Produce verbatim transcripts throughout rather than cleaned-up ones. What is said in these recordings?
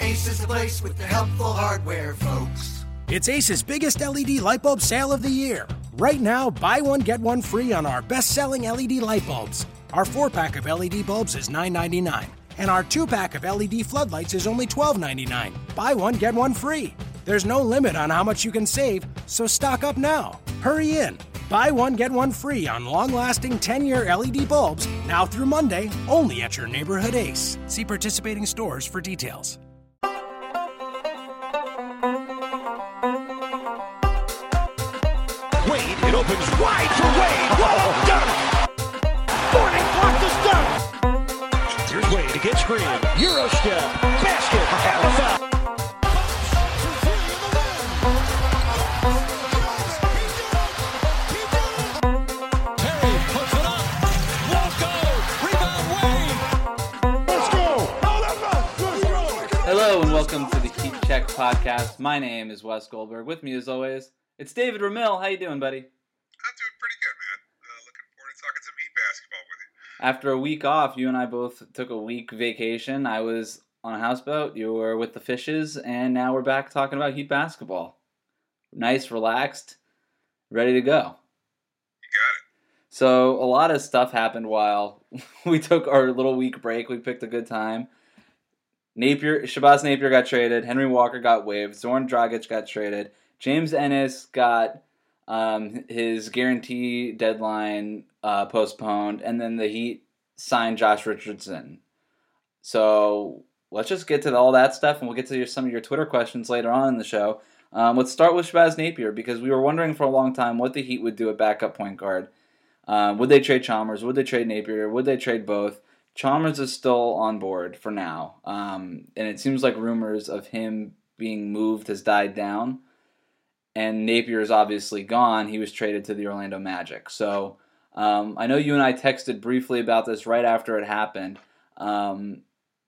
Ace is the place with the helpful hardware, folks. It's Ace's biggest L E D light bulb sale of the year. Right now, buy one, get one free on our best-selling L E D light bulbs. Our four-pack of L E D bulbs is nine ninety-nine, and our two-pack of L E D floodlights is only twelve ninety-nine. Buy one, get one free. There's no limit on how much you can save, so stock up now. Hurry in. Buy one, get one free on long-lasting ten-year L E D bulbs, now through Monday, only at your neighborhood Ace. See participating stores for details. Wade, it opens wide for Wade. Whoa, dunk! Thornton blocked the dunk. Here's Wade against Green. Euro step, basket, and a foul. Terry puts it up. Won't go. Rebound Wade. Let's go. Hello and welcome to the Heat Check podcast. My name is Wes Goldberg. With me as always, it's David Ramil. How you doing, buddy? I'm doing pretty good, man. Uh, looking forward to talking some Heat basketball with you. After a week off, you and I both took a week vacation. I was on a houseboat. You were with the fishes, and now we're back talking about Heat basketball. Nice, relaxed, ready to go. You got it. So a lot of stuff happened while we took our little week break. We picked a good time. Napier, Shabazz Napier got traded. Henry Walker got waived. Zoran Dragic got traded. James Ennis got um, his guarantee deadline uh, postponed, and then the Heat signed Josh Richardson. So let's just get to all that stuff, and we'll get to your, some of your Twitter questions later on in the show. Um, let's start with Shabazz Napier, because we were wondering for a long time what the Heat would do at backup point guard. Um, would they trade Chalmers? Would they trade Napier? Would they trade both? Chalmers is still on board for now, um, and it seems like rumors of him being moved has died down. And Napier is obviously gone. He was traded to the Orlando Magic. So um, I know you and I texted briefly about this right after it happened. Um,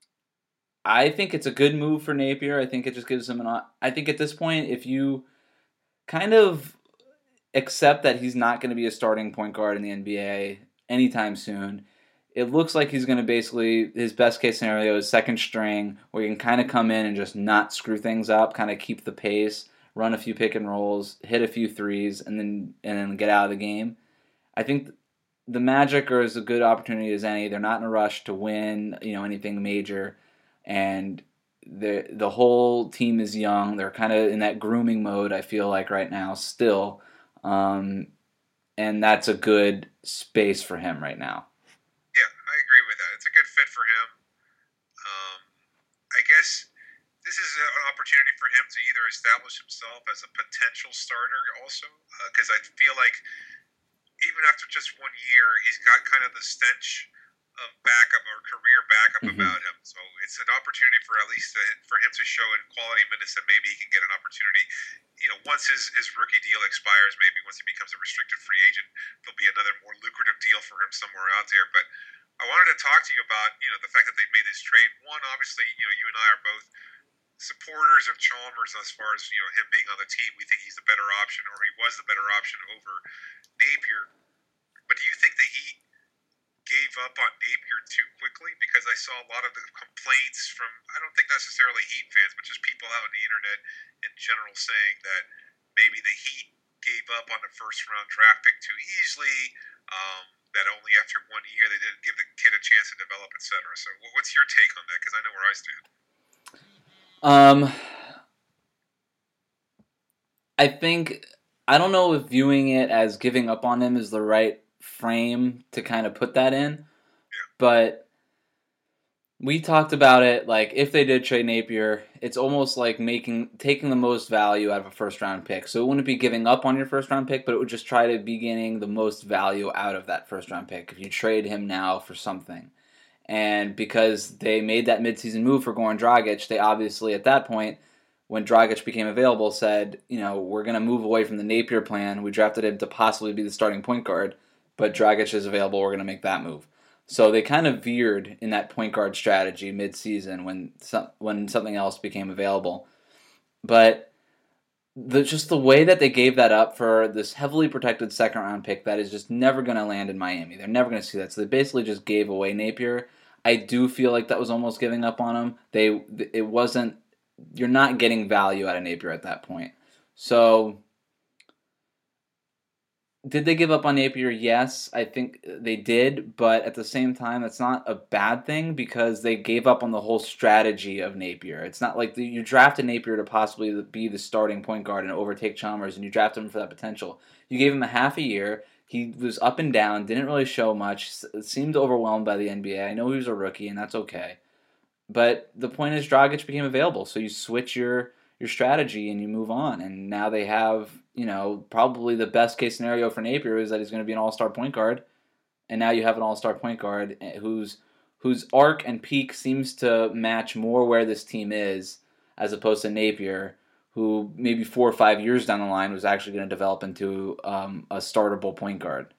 I think it's a good move for Napier. I think it just gives him an. I think at this point, if you kind of accept that he's not going to be a starting point guard in the N B A anytime soon, it looks like he's going to basically, his best case scenario is second string, where you can kind of come in and just not screw things up, kind of keep the pace, run a few pick and rolls, hit a few threes, and then and then get out of the game. I think the Magic are as a good opportunity as any. They're not in a rush to win, you know, anything major, and the the whole team is young. They're kind of in that grooming mode, I feel like, right now still, um, and that's a good space for him right now. Yeah, I agree with that. It's a good fit for him. Um, I guess this is an opportunity for him to either establish himself as a potential starter also, because uh, I feel like even after just one year, he's got kind of the stench of backup or career backup mm-hmm. about him. So it's an opportunity for at least to, for him to show in quality minutes that maybe he can get an opportunity. You know, once his, his rookie deal expires, maybe once he becomes a restricted free agent, there'll be another more lucrative deal for him somewhere out there. But I wanted to talk to you about, you know, the fact that they made this trade. One, obviously, you know, you and I are both supporters of Chalmers as far as, you know, him being on the team. We think he's the better option, or he was the better option over Napier. But do you think the Heat gave up on Napier too quickly? Because I saw a lot of the complaints from, I don't think necessarily Heat fans, but just people out on the internet in general saying that maybe the Heat gave up on the first round draft pick too easily, um, that only after one year they didn't give the kid a chance to develop, et cetera. So what's your take on that? Because I know where I stand. Um, I think, I don't know if viewing it as giving up on him is the right frame to kind of put that in, yeah. But we talked about it, like, if they did trade Napier, it's almost like making, taking the most value out of a first round pick. So it wouldn't be giving up on your first round pick, but it would just try to be getting the most value out of that first round pick if you trade him now for something. And because they made that midseason move for Goran Dragic, they obviously, at that point, when Dragic became available, said, you know, we're going to move away from the Napier plan. We drafted him to possibly be the starting point guard, but Dragic is available. We're going to make that move. So they kind of veered in that point guard strategy midseason when some, when something else became available. But the, just the way that they gave that up for this heavily protected second round pick that is just never going to land in Miami. They're never going to see that. So they basically just gave away Napier. I do feel like that was almost giving up on him. They it wasn't you're not getting value out of Napier at that point. So, did they give up on Napier? Yes, I think they did, but at the same time, that's not a bad thing because they gave up on the whole strategy of Napier. It's not like the, you drafted Napier to possibly be the starting point guard and overtake Chalmers, and you drafted him for that potential. You gave him a half a year. He was up and down, didn't really show much, seemed overwhelmed by the N B A. I know he was a rookie, and that's okay. But the point is Dragic became available, so you switch your your strategy and you move on. And now they have, you know, probably the best case scenario for Napier is that he's going to be an all-star point guard. And now you have an all-star point guard whose whose arc and peak seems to match more where this team is as opposed to Napier, who maybe four or five years down the line was actually going to develop into um, a startable point guard.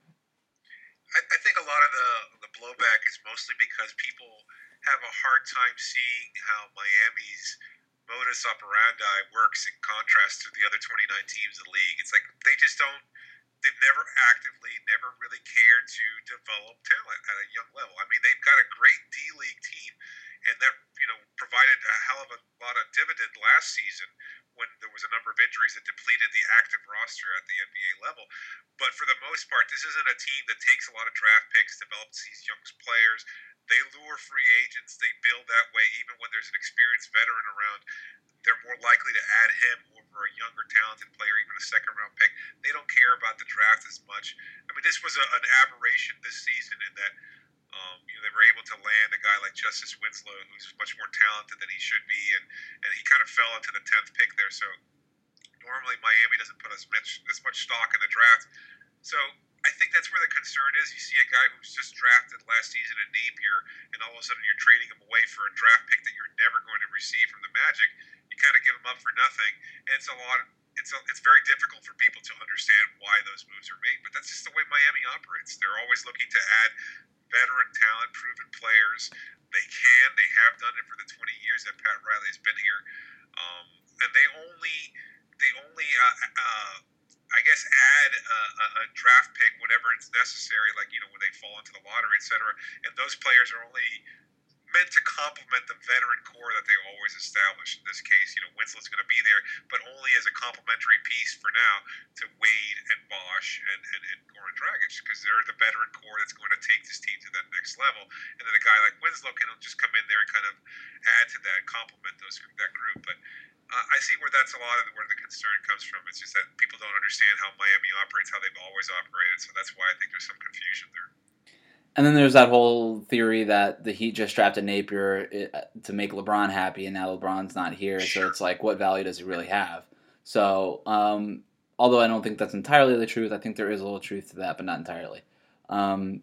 I, I think a lot of the, the blowback is mostly because people have a hard time seeing how Miami's modus operandi works in contrast to the other twenty-nine teams in the league. It's like they just don't, they've never actively, never really cared to develop talent at a young level. I mean, they've got a great D-League team, and that, you know, provided a hell of a lot of dividend last season when there was a number of injuries that depleted the active roster at the N B A level. But for the most part, this isn't a team that takes a lot of draft picks, develops these young players. They lure free agents. They build that way. Even when there's an experienced veteran around, they're more likely to add him over a younger, talented player, even a second-round pick. They don't care about the draft as much. I mean, this was a, an aberration this season in that um, you know, they were able to land a guy like Justice Winslow, who's much more talented than he should be, and, and he kind of fell into the tenth pick there. So normally Miami doesn't put as much as much stock in the draft. So I think that's where the concern is. You see a guy who's just drafted last season in Napier, and all of a sudden you're trading him away for a draft pick that you're never going to receive from the Magic. You kind of give him up for nothing, and it's a lot. It's a, it's very difficult for people to understand why those moves are made. But that's just the way Miami operates. They're always looking to add veteran talent, proven players. They can. They have done it for the twenty years that Pat Riley has been here, um, and they only they only. Uh, uh, I guess add a, a, a draft pick whenever it's necessary, like, you know, when they fall into the lottery, et cetera. And those players are only meant to complement the veteran core that they always establish. In this case, you know, Winslow's going to be there, but only as a complementary piece for now to Wade and Bosh and, and, and Goran Dragic, because they're the veteran core that's going to take this team to that next level. And then a guy like Winslow can just come in there and kind of add to that, complement those that group. But Uh, I see where that's a lot of where the concern comes from. It's just that people don't understand how Miami operates, how they've always operated. So that's why I think there's some confusion there. And then there's that whole theory that the Heat just drafted Napier to make LeBron happy, and now LeBron's not here. Sure. So it's like, what value does he really have? So, um, although I don't think that's entirely the truth, I think there is a little truth to that, but not entirely. Um,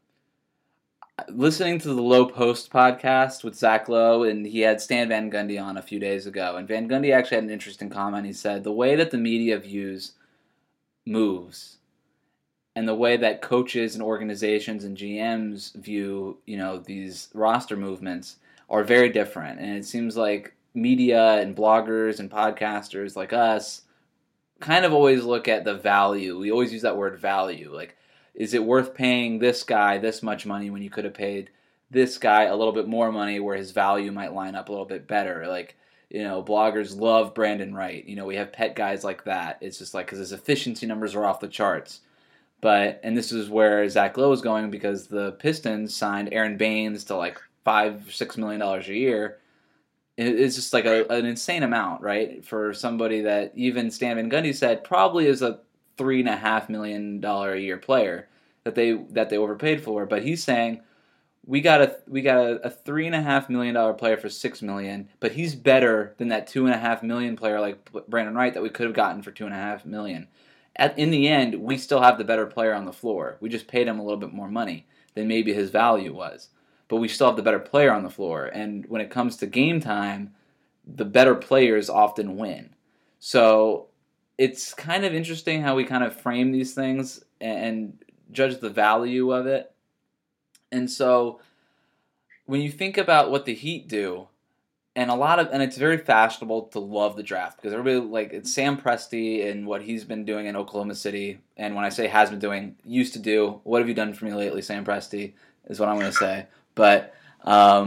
Listening to the Low Post podcast with Zach Lowe, and he had Stan Van Gundy on a few days ago, and Van Gundy actually had an interesting comment. He said, the way that the media views moves and the way that coaches and organizations and G Ms view, you know, these roster movements are very different. And it seems like media and bloggers and podcasters like us kind of always look at the value. We always use that word value, like, is it worth paying this guy this much money when you could have paid this guy a little bit more money where his value might line up a little bit better? Like, you know, bloggers love Brandon Wright. You know, we have pet guys like that. It's just like, because his efficiency numbers are off the charts. But, and this is where Zach Lowe is going, because the Pistons signed Aaron Baines to like five, six million dollars a year. It's just like a, an insane amount, right? For somebody that even Stan Van Gundy said probably is a three and a half million dollar a year player that they that they overpaid for, but he's saying we got a we got a, a three and a half million dollar player for six million, but he's better than that two and a half million player like Brandon Wright that we could have gotten for two and a half million. At in the end, we still have the better player on the floor. We just paid him a little bit more money than maybe his value was, but we still have the better player on the floor. And when it comes to game time, the better players often win. So it's kind of interesting how we kind of frame these things and judge the value of it. And so when you think about what the Heat do, and a lot of, and it's very fashionable to love the draft because everybody, like, it's Sam Presti and what he's been doing in Oklahoma City. And when I say has been doing, used to do, what have you done for me lately, Sam Presti, is what I'm going to say. But um,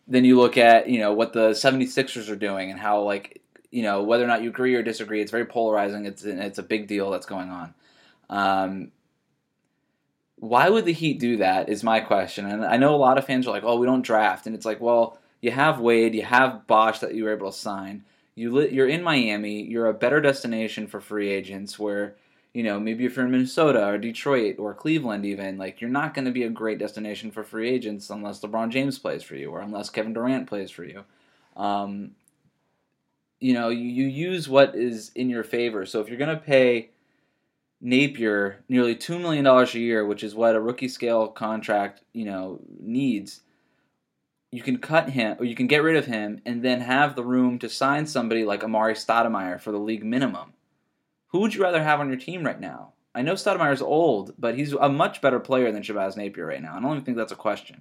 then you look at, you know, what the 76ers are doing and how, like, you know, whether or not you agree or disagree, it's very polarizing. It's it's a big deal that's going on. Um, why would the Heat do that is my question. And I know a lot of fans are like, oh, we don't draft. And it's like, well, you have Wade, you have Bosch that you were able to sign. You li- you're in Miami. You're a better destination for free agents where, you know, maybe if you're in Minnesota or Detroit or Cleveland even, like, you're not going to be a great destination for free agents unless LeBron James plays for you or unless Kevin Durant plays for you. Um, you know, you, you use what is in your favor. So if you're going to pay Napier nearly two million dollars a year, which is what a rookie scale contract, you know, needs, you can cut him, or you can get rid of him, and then have the room to sign somebody like Amari Stoudemire for the league minimum. Who would you rather have on your team right now? I know Stoudemire's old, but he's a much better player than Shabazz Napier right now. I don't even think that's a question.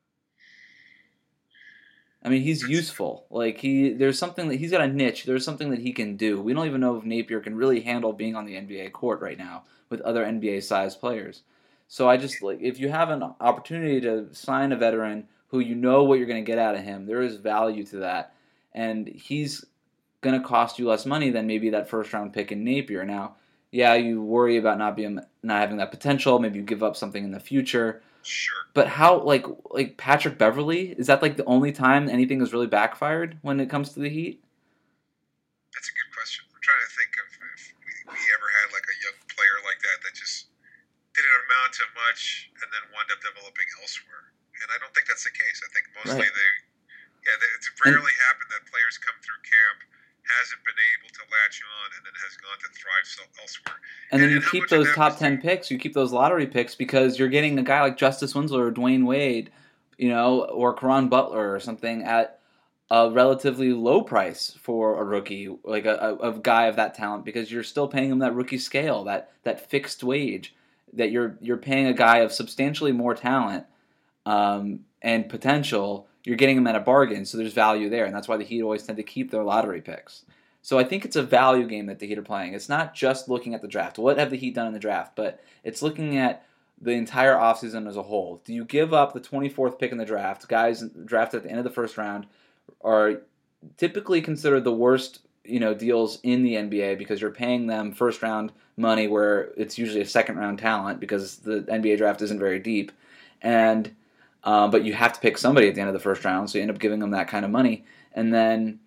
I mean, he's useful. Like he, there's something that he's got a niche. There's something that he can do. We don't even know if Napier can really handle being on the N B A court right now with other N B A-sized players. So I just like if you have an opportunity to sign a veteran who you know what you're going to get out of him, there is value to that, and he's going to cost you less money than maybe that first round pick in Napier. Now, yeah, you worry about not being not having that potential. Maybe you give up something in the future. Sure. But how, like, like Patrick Beverley, is that like the only time anything has really backfired when it comes to the Heat? That's a good question. I'm trying to think of if we, we ever had like a young player like that that just didn't amount to much and then wound up developing elsewhere. And I don't think that's the case. I think mostly Right. they, yeah, they, it's rarely and, happened that players come through camp, hasn't been able to latch on, and then has gone to thrive so elsewhere. And then and, you and keep those top ten to, picks, you keep those lottery picks because you're getting a guy like Justice Winslow or Dwayne Wade, you know, or Caron Butler or something at a relatively low price for a rookie, like a, a, a guy of that talent, because you're still paying him that rookie scale, that that fixed wage, that you're you're paying a guy of substantially more talent um, and potential. You're getting him at a bargain, so there's value there, and that's why the Heat always tend to keep their lottery picks. So I think it's a value game that the Heat are playing. It's not just looking at the draft. What have the Heat done in the draft? But it's looking at the entire offseason as a whole. Do you give up the twenty-fourth pick in the draft? Guys drafted at the end of the first round are typically considered the worst, you know, deals in the N B A because you're paying them first round money where it's usually a second round talent because the N B A draft isn't very deep. And um, but you have to pick somebody at the end of the first round, so you end up giving them that kind of money. And then,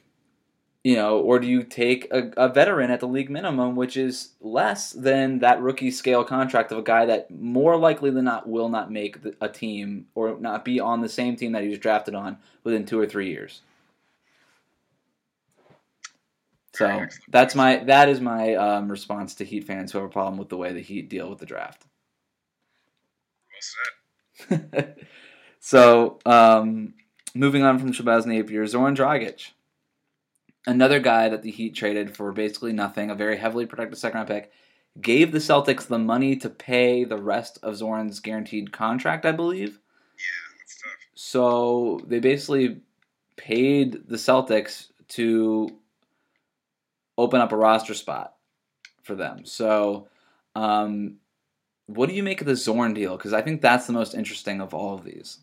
you know, or do you take a, a veteran at the league minimum, which is less than that rookie scale contract of a guy that more likely than not will not make the, a team or not be on the same team that he was drafted on within two or three years. So that's my that is my um, response to Heat fans who have a problem with the way the Heat deal with the draft. Well said. So, um, moving on from Shabazz Napier, Zoran Dragic. Another guy that the Heat traded for basically nothing, a very heavily protected second-round pick, gave the Celtics the money to pay the rest of Zoran's guaranteed contract, I believe. Yeah, that's tough. So they basically paid the Celtics to open up a roster spot for them. So um, what do you make of the Zoran deal? Because I think that's the most interesting of all of these.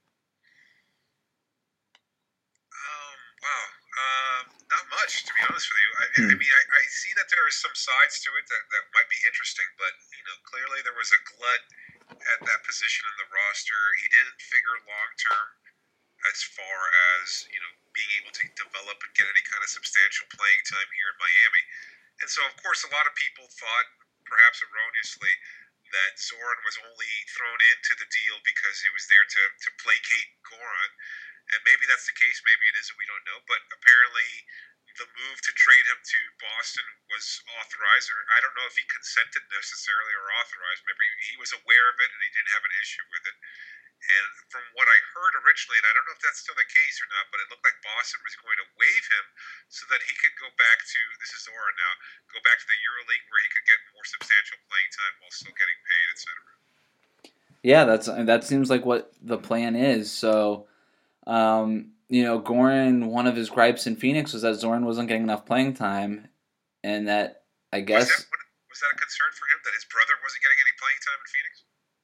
Much, to be honest with you. I, hmm. I mean, I, I see that there are some sides to it that, that might be interesting, but, you know, clearly there was a glut at that position in the roster. He didn't figure long-term as far as, you know, being able to develop and get any kind of substantial playing time here in Miami. And so, of course, a lot of people thought, perhaps erroneously, that Zoran was only thrown into the deal because he was there to, to placate Goran. And maybe that's the case, maybe it isn't, we don't know. But apparently the move to trade him to Boston was authorized, or I don't know if he consented necessarily or authorized. Maybe he was aware of it and he didn't have an issue with it. And from what I heard originally, and I don't know if that's still the case or not, but it looked like Boston was going to waive him so that he could go back to, this is Zoran now, go back to the EuroLeague where he could get more substantial playing time while still getting paid, et cetera. Yeah, that's that seems like what the plan is. So, um, you know, Goran, one of his gripes in Phoenix was that Zoran wasn't getting enough playing time, and that, I guess... Was that, was that a concern for him, that his brother wasn't getting any playing time in Phoenix?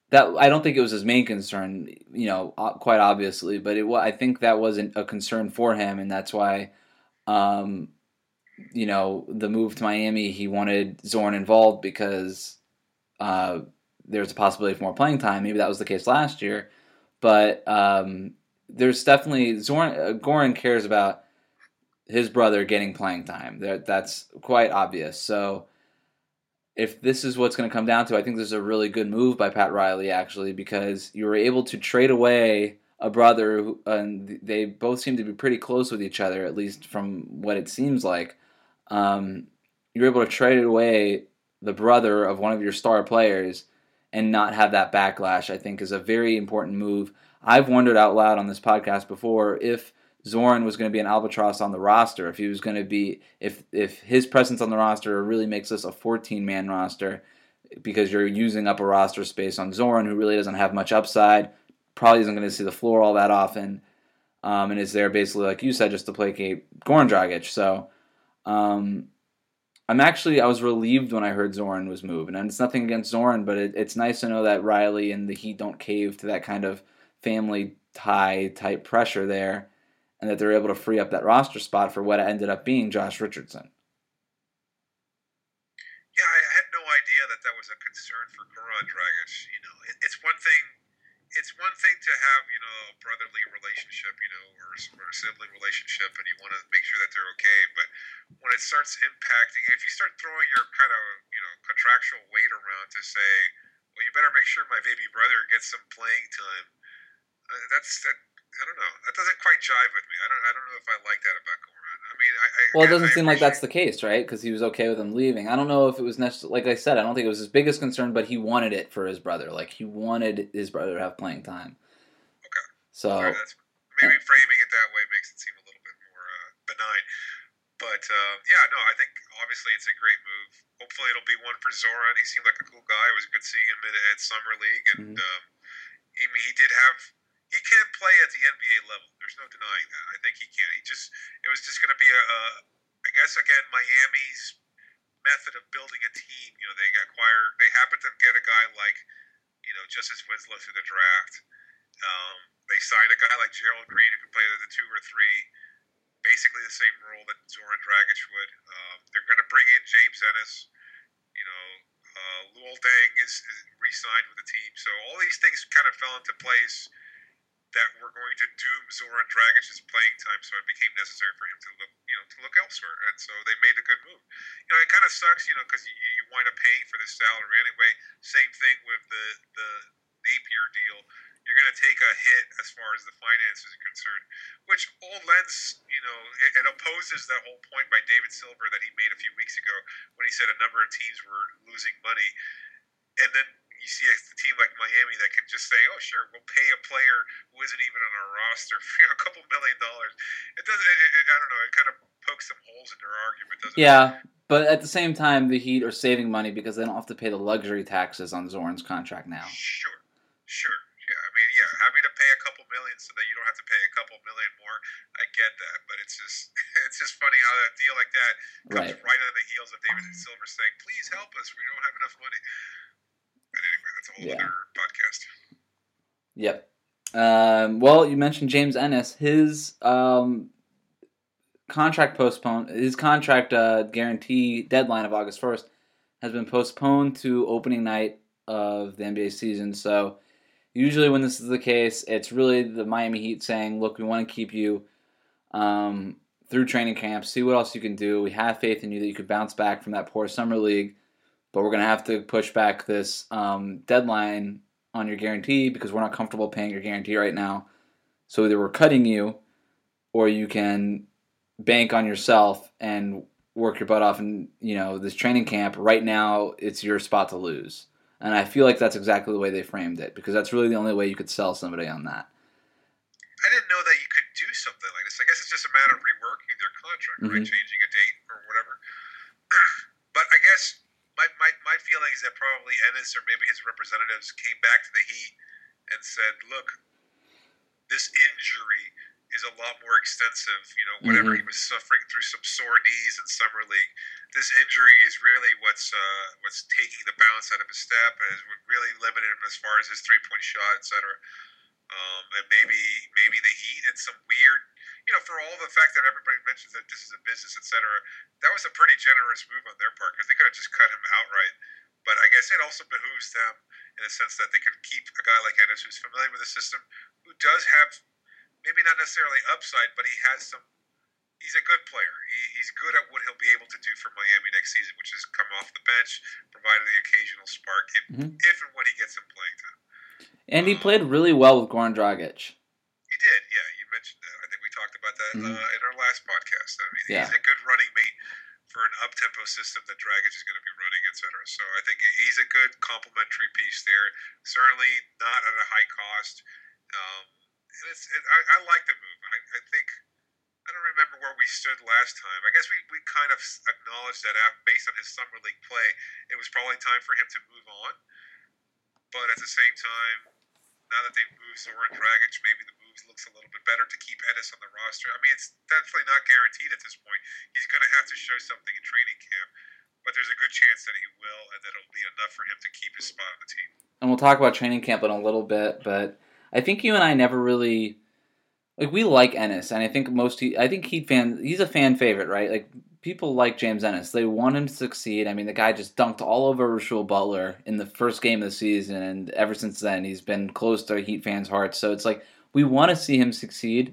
that I don't think it was his main concern, you know, quite obviously, but it I think that wasn't a concern for him, and that's why, um, you know, the move to Miami, he wanted Zorn involved because uh, there's a possibility for more playing time. Maybe that was the case last year, but um, there's definitely Zorn uh, Goran cares about his brother getting playing time. That that's quite obvious. So if this is what's going to come down to, I think this is a really good move by Pat Riley, actually, because you were able to trade away a brother, who, and they both seem to be pretty close with each other, at least from what it seems like. Um, you're able to trade away the brother of one of your star players and not have that backlash, I think, is a very important move. I've wondered out loud on this podcast before if Zorn was going to be an albatross on the roster, if he was going to be, if if his presence on the roster really makes this a fourteen-man roster, because you're using up a roster space on Zorn, who really doesn't have much upside, probably isn't going to see the floor all that often, um, and is there basically, like you said, just to placate Goran Dragic. So um, I'm actually, I was relieved when I heard Zorn was moved, and it's nothing against Zorn, but it, it's nice to know that Riley and the Heat don't cave to that kind of family tie type pressure there, and that they're able to free up that roster spot for what ended up being Josh Richardson. Yeah, I had no idea that that was a concern for Goran Dragic. You know, it, it's one thing, it's one thing to have, you know, a brotherly relationship, you know, or, or a sibling relationship, and you want to make sure that they're okay. But when it starts impacting, if you start throwing your kind of, you know, contractual weight around to say, well, you better make sure my baby brother gets some playing time. Uh, that's that. I don't know. That doesn't quite jive with me. I don't. I don't know if I like that about Goran. I mean, I. I well, it doesn't I seem like that's the case, right? Because he was okay with him leaving. I don't know if it was necessarily. Like I said, I don't think it was his biggest concern, but he wanted it for his brother. Like he wanted his brother to have playing time. Okay. So right, that's, maybe framing it that way makes it seem a little bit more uh, benign. But uh, yeah, no, I think obviously it's a great move. Hopefully, it'll be one for Zoran. He seemed like a cool guy. It was good seeing him at Summer League, and Mm-hmm. um, I mean, he did have. He can play at the N B A level. There's no denying that. I think he can. He just, it was just going to be a, a, I guess again, Miami's method of building a team. You know, they acquire, they happen to get a guy like, you know, Justice Winslow through the draft. Um, they signed a guy like Gerald Green who could play the two or three, basically the same role that Zoran Dragic would. Um, they're going to bring in James Ennis. You know, uh, Luol Deng is, is re-signed with the team. So all these things kind of fell into place that were going to doom Zoran Dragic's playing time, so it became necessary for him to look, you know, to look elsewhere, and so they made a good move. You know, it kind of sucks, you know, because you, you wind up paying for this salary anyway. Same thing with the the Napier deal. You're going to take a hit as far as the finances are concerned, which all lends, you know, it, it opposes that whole point by David Silver that he made a few weeks ago when he said a number of teams were losing money, and then you see a team like Miami that can just say, "Oh, sure, we'll pay a player who isn't even on our roster for a couple million dollars." It doesn't. It, it, I don't know. It kind of pokes some holes in their argument, doesn't yeah, it? but at the same time, the Heat are saving money because they don't have to pay the luxury taxes on Zorn's contract now. Sure, sure. Yeah, I mean, yeah, having to pay a couple million so that you don't have to pay a couple million more, I get that, but it's just, it's just funny how a deal like that comes Right. right on the heels of David Silver saying, "Please help us. We don't have enough money." But anyway, that's a whole Yeah. other podcast. Yep. Um, well, you mentioned James Ennis. His um, contract postponed. His contract uh, guarantee deadline of August first has been postponed to opening night of the N B A season. So usually when this is the case, it's really the Miami Heat saying, "Look, we want to keep you um, through training camp. See what else you can do. We have faith in you that you could bounce back from that poor summer league, but we're going to have to push back this um, deadline on your guarantee because we're not comfortable paying your guarantee right now. So either we're cutting you or you can bank on yourself and work your butt off in, you know, this training camp. Right now, it's your spot to lose." And I feel like that's exactly the way they framed it, because that's really the only way you could sell somebody on that. I didn't know that you could do something like this. I guess it's just a matter of reworking their contract, right? Mhm. Changing a date or whatever. But I guess my, my, my feeling is that probably Ennis or maybe his representatives came back to the Heat and said, "Look, this injury is a lot more extensive. You know, whatever Mm-hmm. he was suffering through some sore knees in summer league, this injury is really what's uh, what's taking the bounce out of his step and is really limited him as far as his three point shot, et cetera. Um, and maybe maybe the Heat and some weird, you know, for all the fact that everybody mentions that this is a business, et cetera. That was a pretty generous move on their part because they could have just cut him outright. But I guess it also behooves them in the sense that they could keep a guy like Ennis who's familiar with the system, who does have maybe not necessarily upside, but he has some. He's a good player. He, he's good at what he'll be able to do for Miami next season, which is come off the bench, provide the occasional spark if, Mhm. if and when he gets some playing time. And he played really well with Goran Dragic. He did, yeah. You mentioned that. I think we talked about that Mhm. uh, in our last podcast. I mean, Yeah. he's a good running mate for an up-tempo system that Dragic is going to be running, et cetera. So I think he's a good complementary piece there. Certainly not at a high cost. Um, and it's, it, I, I like the move. I, I think I don't remember where we stood last time. I guess we, we kind of acknowledged that af- based on his summer league play, it was probably time for him to move on. But at the same time, now that they've moved Zoran Dragic, maybe the moves looks a little bit better to keep Ennis on the roster. I mean, it's definitely not guaranteed at this point. He's going to have to show something in training camp, but there's a good chance that he will, and that it'll be enough for him to keep his spot on the team. And we'll talk about training camp in a little bit, but I think you and I never really like we like Ennis, and I think most he, I think Heat fans he's a fan favorite, right? Like people like James Ennis. They want him to succeed. I mean, the guy just dunked all over Rasul Butler in the first game of the season, and ever since then he's been close to Heat fans' hearts. So it's like we want to see him succeed,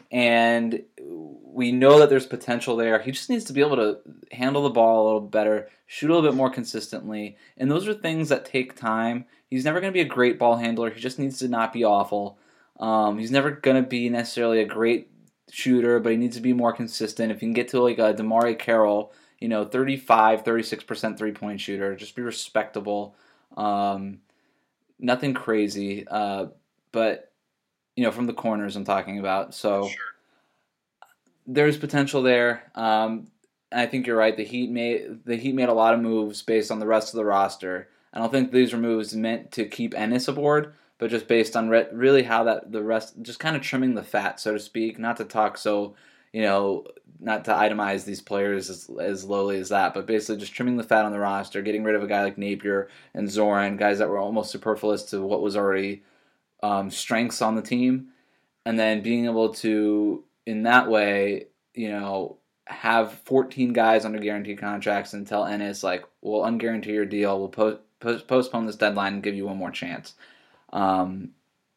and we know that there's potential there. He just needs to be able to handle the ball a little better, shoot a little bit more consistently, and those are things that take time. He's never going to be a great ball handler. He just needs to not be awful. Um, he's never going to be necessarily a great shooter, but he needs to be more consistent. If you can get to like a DeMauri Carroll, you know, thirty-five, thirty-six percent three-point shooter, just be respectable. Um, nothing crazy, uh, but, you know, from the corners I'm talking about. So Sure. there's potential there. Um, I think you're right. The Heat made the Heat made a lot of moves based on the rest of the roster. I don't think these were moves meant to keep Ennis aboard, but just based on re- really how that the rest, just kind of trimming the fat, so to speak. Not to talk so, you know, not to itemize these players as, as lowly as that, but basically just trimming the fat on the roster, getting rid of a guy like Napier and Zoran, guys that were almost superfluous to what was already um, strengths on the team, and then being able to, in that way, you know, have fourteen guys under guaranteed contracts and tell Ennis, like, we'll unguarantee your deal, we'll po- post- postpone this deadline and give you one more chance. Um,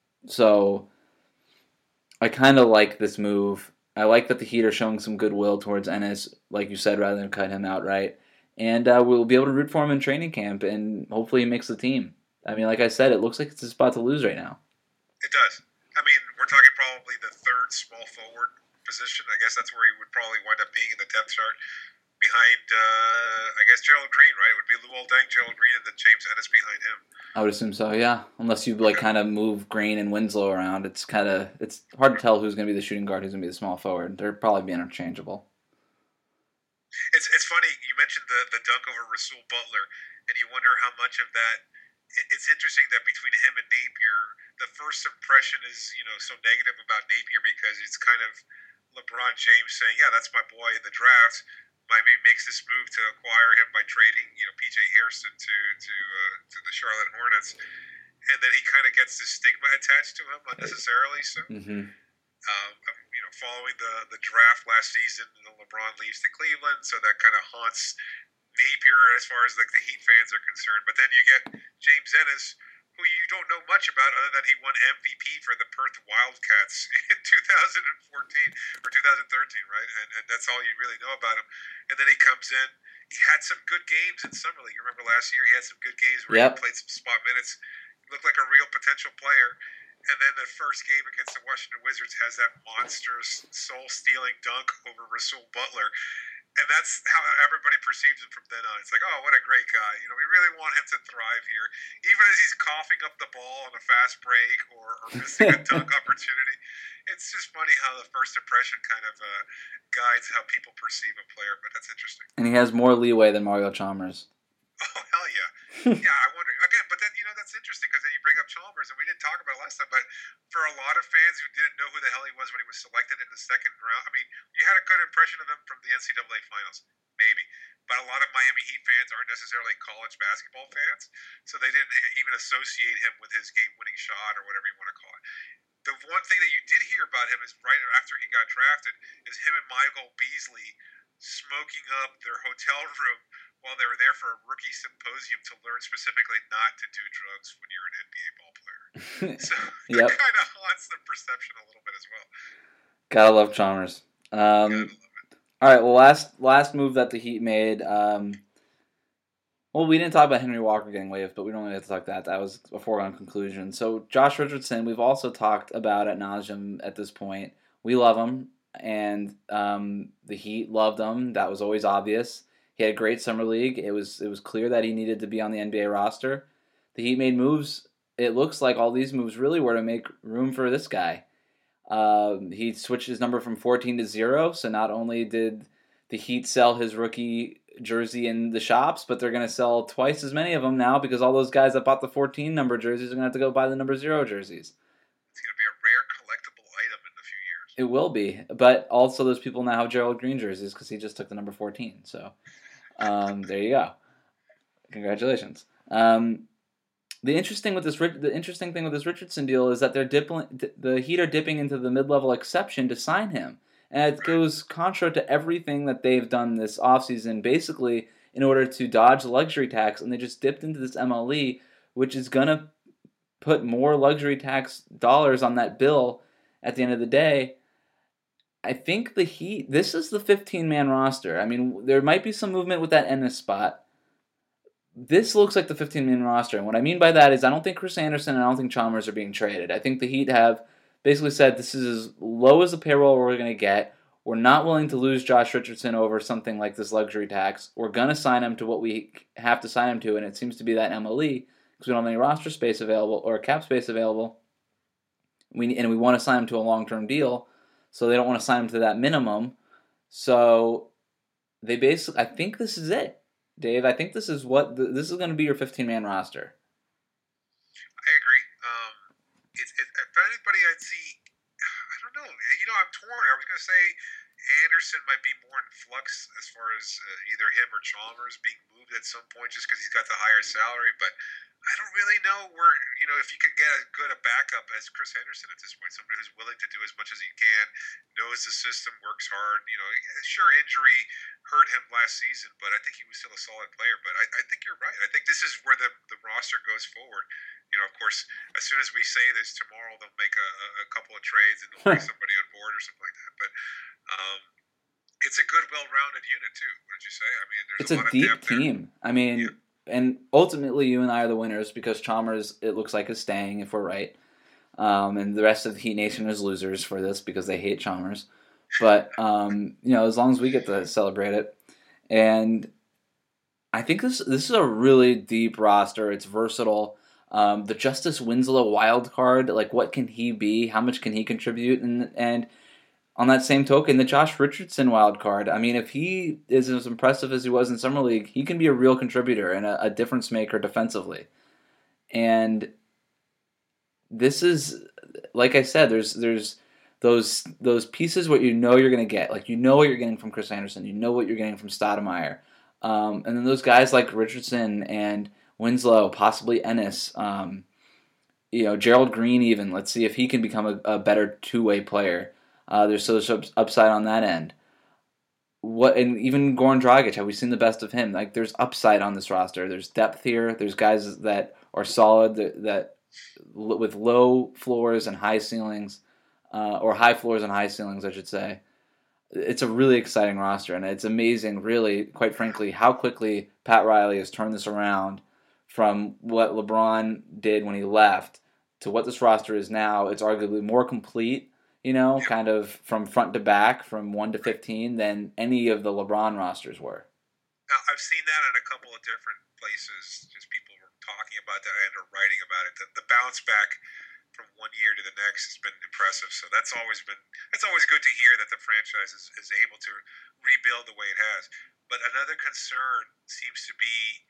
so I kind of like this move. I like that the Heat are showing some goodwill towards Ennis, like you said, rather than cut him outright. And uh, we'll be able to root for him in training camp, and hopefully he makes the team. I mean, like I said, it looks like it's a spot to lose right now. It does. I mean, we're talking probably the third small forward position. I guess that's where he would probably wind up being in the depth chart. Behind, uh, I guess, Gerald Green, right? It would be Luol Deng, Gerald Green, and then James Ennis behind him. I would assume so, yeah. Unless you like kind of move Green and Winslow around, it's kind of it's hard to tell who's going to be the shooting guard, who's going to be the small forward. They're probably be interchangeable. It's it's funny you mentioned the the dunk over Rasul Butler, and you wonder how much of that. it- It's interesting that between him and Napier, the first impression is you know so negative about Napier because it's kind of LeBron James saying, "Yeah, that's my boy in the draft." Miami makes this move to acquire him by trading, you know, P J Harrison to to uh, to the Charlotte Hornets, and then he kind of gets this stigma attached to him unnecessarily. So, Mm-hmm. um, you know, following the the draft last season, you know, LeBron leaves to Cleveland, so that kind of haunts Napier as far as like the Heat fans are concerned. But then you get James Ennis, who you don't know much about other than he won M V P for the Perth Wildcats in two thousand fourteen or two thousand thirteen, right? And, and that's all you really know about him. And then he comes in. He had some good games in summer league. You remember last year he had some good games where Yep. he played some spot minutes. He looked like a real potential player. And then the first game against the Washington Wizards has that monstrous soul-stealing dunk over Rasul Butler. And that's how everybody perceives him from then on. It's like, oh, what a great guy. You know, we really want him to thrive here. Even as he's coughing up the ball on a fast break or, or missing a dunk opportunity. It's just funny how the first impression kind of uh, guides how people perceive a player, but that's interesting. And he has more leeway than Mario Chalmers. Oh, hell yeah. Yeah, I wonder. Again, but then, you know, that's interesting because then you bring up Chalmers, and we didn't talk about it last time, but for a lot of fans who didn't know who the hell he was when he was selected in the second round, I mean, you had a good impression of him from the N C double A finals, maybe. But a lot of Miami Heat fans aren't necessarily college basketball fans, so they didn't even associate him with his game-winning shot or whatever you want to call it. The one thing that you did hear about him is right after he got drafted is him and Michael Beasley smoking up their hotel room while they were there for a rookie symposium to learn specifically not to do drugs when you're an N B A ball player. So Yep. that kind of haunts the perception a little bit as well. Gotta love Chalmers. Um, Gotta love it. all right, well, last last move that the Heat made. Um, well, we didn't talk about Henry Walker getting waived, but we don't really have to talk that. That was a foregone conclusion. So Josh Richardson, we've also talked about ad nauseum at this point. We love him, and um, the Heat loved him. That was always obvious. He had a great summer league. It was it was clear that he needed to be on the N B A roster. The Heat made moves. It looks like all these moves really were to make room for this guy. Um, he switched his number from fourteen to zero, so not only did the Heat sell his rookie jersey in the shops, but they're going to sell twice as many of them now because all those guys that bought the fourteen number jerseys are going to have to go buy the number zero jerseys. It's going to be a rare collectible item in a few years. It will be, but also those people now have Gerald Green jerseys because he just took the number fourteen. So um, there you go. Congratulations. Um, the interesting with this, the interesting thing with this Richardson deal is that they're dipping, the Heat are dipping into the mid-level exception to sign him, and it goes contra to everything that they've done this offseason, basically in order to dodge the luxury tax, and they just dipped into this M L E, which is gonna put more luxury tax dollars on that bill at the end of the day. I think the Heat, this is the fifteen-man roster. I mean, there might be some movement with that Ennis spot. This looks like the fifteen-man roster, and what I mean by that is I don't think Chris Anderson and I don't think Chalmers are being traded. I think the Heat have basically said this is as low as the payroll we're going to get. We're not willing to lose Josh Richardson over something like this luxury tax. We're going to sign him to what we have to sign him to, and it seems to be that M L E because we don't have any roster space available or cap space available. We and we want to sign him to a long-term deal, so they don't want to sign him to that minimum. So they basically, I think this is it, Dave. I think this is what the, this is going to be your fifteen-man roster. I agree. Um, it's it, if anybody I'd see, I don't know. You know, I'm torn. I was going to say Anderson might be more in flux as far as uh, either him or Chalmers being moved at some point just because he's got the higher salary, but I don't really know where, you know, if you could get as good a backup as Chris Henderson at this point, somebody who's willing to do as much as he can, knows the system, works hard. You know, sure, injury hurt him last season, but I think he was still a solid player. But I, I think you're right. I think this is where the, the roster goes forward. You know, of course, as soon as we say this tomorrow, they'll make a, a couple of trades and they'll bring somebody on board or something like that. But um, it's a good, well-rounded unit, too. What did you say? I mean, there's It's a, a, lot deep of depth team. there. I mean, Yeah. and ultimately you and I are the winners because Chalmers, it looks like, is staying if we're right. Um, and the rest of the Heat Nation is losers for this because they hate Chalmers. But, um, you know, as long as we get to celebrate it. And I think this this is a really deep roster. It's versatile. Um, the Justice Winslow wild card, like what can he be? How much can he contribute? And and on that same token, the Josh Richardson wild card. I mean, if he is as impressive as he was in Summer League, he can be a real contributor and a, a difference maker defensively. And this is, like I said, there's there's those those pieces what you know you're going to get. Like you know what you're getting from Chris Anderson. You know what you're getting from Stoudemire. Um, and then those guys like Richardson and Winslow, possibly Ennis, um, you know, Gerald Green even. Let's see if he can become a, a better two-way player. Uh, there's so much upside on that end. What and even Goran Dragic, have we seen the best of him? Like there's upside on this roster. There's depth here. There's guys that are solid that, that with low floors and high ceilings, uh, or high floors and high ceilings, I should say. It's a really exciting roster, and it's amazing, really, quite frankly, how quickly Pat Riley has turned this around from what LeBron did when he left to what this roster is now. It's arguably more complete, you know, kind of from front to back, from one to fifteen, than any of the LeBron rosters were. Now, I've seen that in a couple of different places. Just people were talking about that and are writing about it. The, the bounce back from one year to the next has been impressive. So that's always been that's always good to hear that the franchise is, is able to rebuild the way it has. But another concern seems to be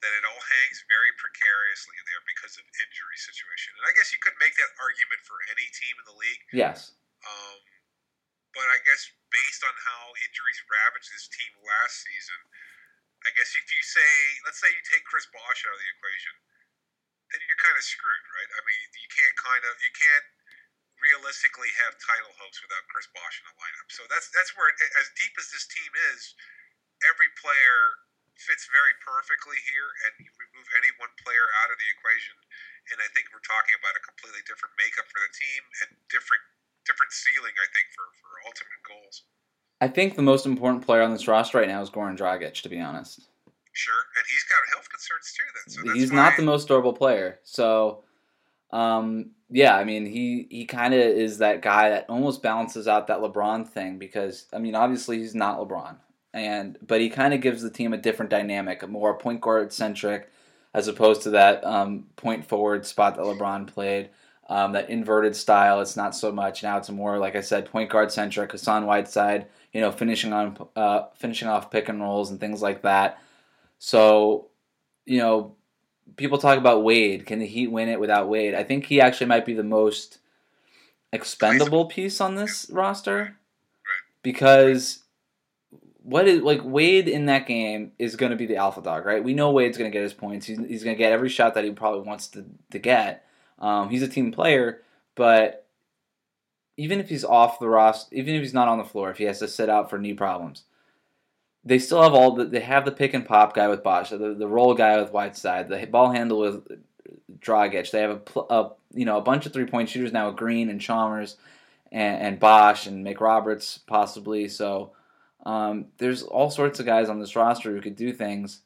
that it all hangs very precariously there because of injury situation. And I guess you could make that argument for any team in the league. Yes. Um, but I guess based on how injuries ravaged this team last season, I guess if you say, let's say you take Chris Bosh out of the equation, then you're kind of screwed, right? I mean, you can't kind of, you can't realistically have title hopes without Chris Bosh in the lineup. So that's that's where, as deep as this team is, every player fits very perfectly here, and you remove any one player out of the equation, and I think we're talking about a completely different makeup for the team and different different ceiling, I think, for, for ultimate goals. I think the most important player on this roster right now is Goran Dragic, to be honest. Sure, and he's got health concerns too. Then, so that's he's why... not the most durable player. So, um, yeah, I mean, he, he kind of is that guy that almost balances out that LeBron thing because, I mean, obviously he's not LeBron, and but he kind of gives the team a different dynamic, a more point guard centric, as opposed to that um, point forward spot that LeBron played. Um, that inverted style, it's not so much. Now it's more, like I said, point guard centric. Hassan Whiteside, you know, finishing on uh, finishing off pick and rolls and things like that. So, you know, people talk about Wade. Can the Heat win it without Wade? I think he actually might be the most expendable piece on this roster because what is like Wade in that game is going to be the alpha dog, right? We know Wade's going to get his points. He's, he's going to get every shot that he probably wants to to get. Um, he's a team player, but even if he's off the roster, even if he's not on the floor, if he has to sit out for knee problems, they still have all the, they have the pick and pop guy with Bosh, the, the roll guy with Whiteside, the ball handle with Dragic. They have a, a you know a bunch of three point shooters now with Green and Chalmers and, and Bosh and McRoberts possibly. So um, there's all sorts of guys on this roster who could do things.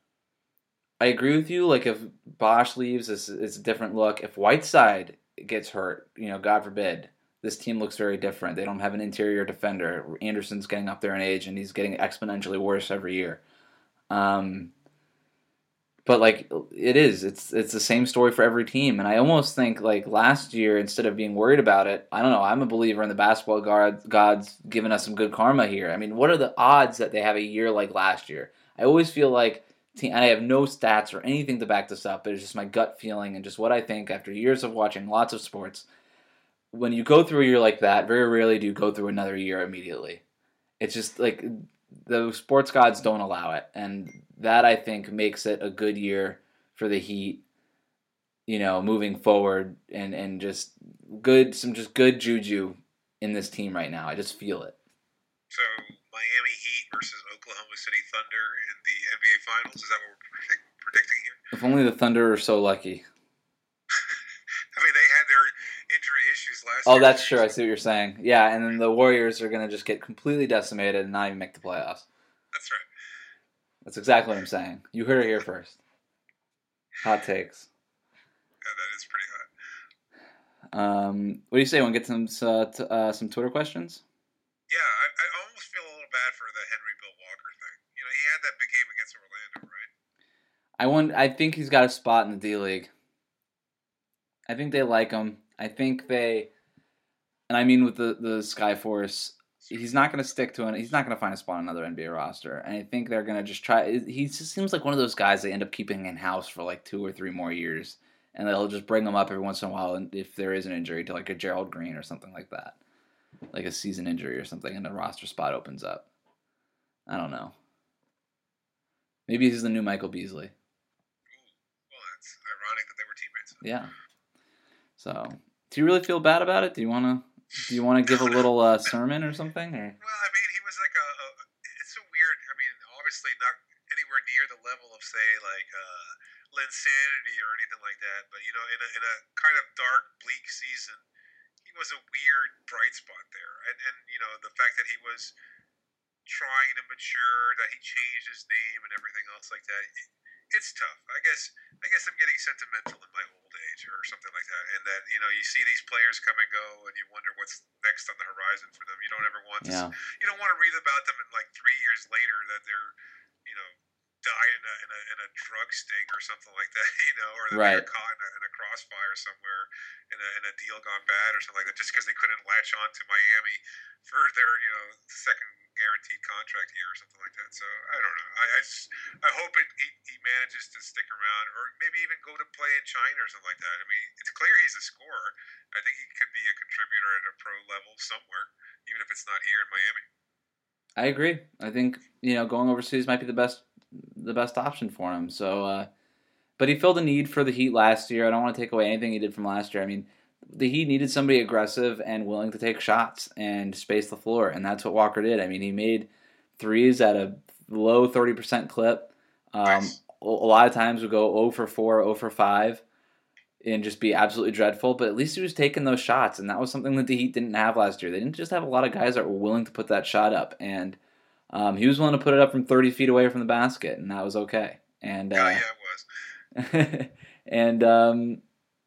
I agree with you. Like if Bosh leaves, it's, it's a different look. If Whiteside gets hurt, you know, God forbid, this team looks very different. They don't have an interior defender. Anderson's getting up there in age, and he's getting exponentially worse every year. Um, but like it is, it's it's the same story for every team. And I almost think like last year, instead of being worried about it, I don't know. I'm a believer in the basketball gods, gods giving us some good karma here. I mean, what are the odds that they have a year like last year? I always feel like. I have no stats or anything to back this up, but it's just my gut feeling and just what I think after years of watching lots of sports. When you go through a year like that, very rarely do you go through another year immediately. It's just like the sports gods don't allow it. And that, I think, makes it a good year for the Heat, you know, moving forward and, and just good, some just good juju in this team right now. I just feel it. So Miami Heat versus Oklahoma City Thunder in the N B A Finals. Is that what we're predict- predicting here? If only the Thunder are so lucky. I mean, they had their injury issues last oh, year. Oh, that's true. I see what you're saying. Yeah, and then the Warriors are going to just get completely decimated and not even make the playoffs. That's right. That's exactly what I'm saying. You heard it here first. Hot takes. Yeah, that is pretty hot. Um, what do you say? Want to get some uh, t- uh, some Twitter questions? Yeah, I, I almost feel a little bad for the Henry Bill Walker thing. You know, he had that big game against Orlando, right? I want. I think he's got a spot in the D League. I think they like him. I think they, and I mean with the the Skyforce, he's not going to stick to it. He's not going to find a spot on another N B A roster. And I think they're going to just try. He just seems like one of those guys they end up keeping in house for like two or three more years, and they'll just bring him up every once in a while, and if there is an injury to like a Gerald Green or something like that, like a season injury or something, and a roster spot opens up. I don't know. Maybe he's the new Michael Beasley. Well, it's ironic that they were teammates. Yeah. So, do you really feel bad about it? Do you want to do you want to give a little uh, sermon or something? Or? Well, I mean, he was like a, a. It's so weird. I mean, obviously not anywhere near the level of, say, like uh, Linsanity or anything like that. But you know, in a in a kind of dark, bleak season, he was a weird bright spot there. And and you know, the fact that he was trying to mature, that he changed his name and everything else like that. It, it's tough. I guess I guess I'm getting sentimental in my old age or something like that. And that, you know, you see these players come and go and you wonder what's next on the horizon for them. You don't ever want to Yeah. you don't want to read about them in like three years later that they're, you know, died in a, in a in a drug sting or something like that, you know, or they Right. got caught in a, in a crossfire somewhere in a, in a deal gone bad or something like that, just because they couldn't latch on to Miami for their, you know, second guaranteed contract year or something like that. So I don't know. I, I just I hope it, he, he manages to stick around, or maybe even go to play in China or something like that. I mean, it's clear he's a scorer. I think he could be a contributor at a pro level somewhere, even if it's not here in Miami. I agree. I think, you know, going overseas might be the best the best option for him. So, uh, but he filled a need for the Heat last year. I don't want to take away anything he did from last year. I mean, the Heat needed somebody aggressive and willing to take shots and space the floor, and that's what Walker did. I mean, he made threes at a low thirty percent clip. Um, Nice. A lot of times would go zero for four, zero for five, and just be absolutely dreadful. But at least he was taking those shots, and that was something that the Heat didn't have last year. They didn't just have a lot of guys that were willing to put that shot up, and um, he was willing to put it up from thirty feet away from the basket, and that was okay. And uh, Oh yeah, it was. and um,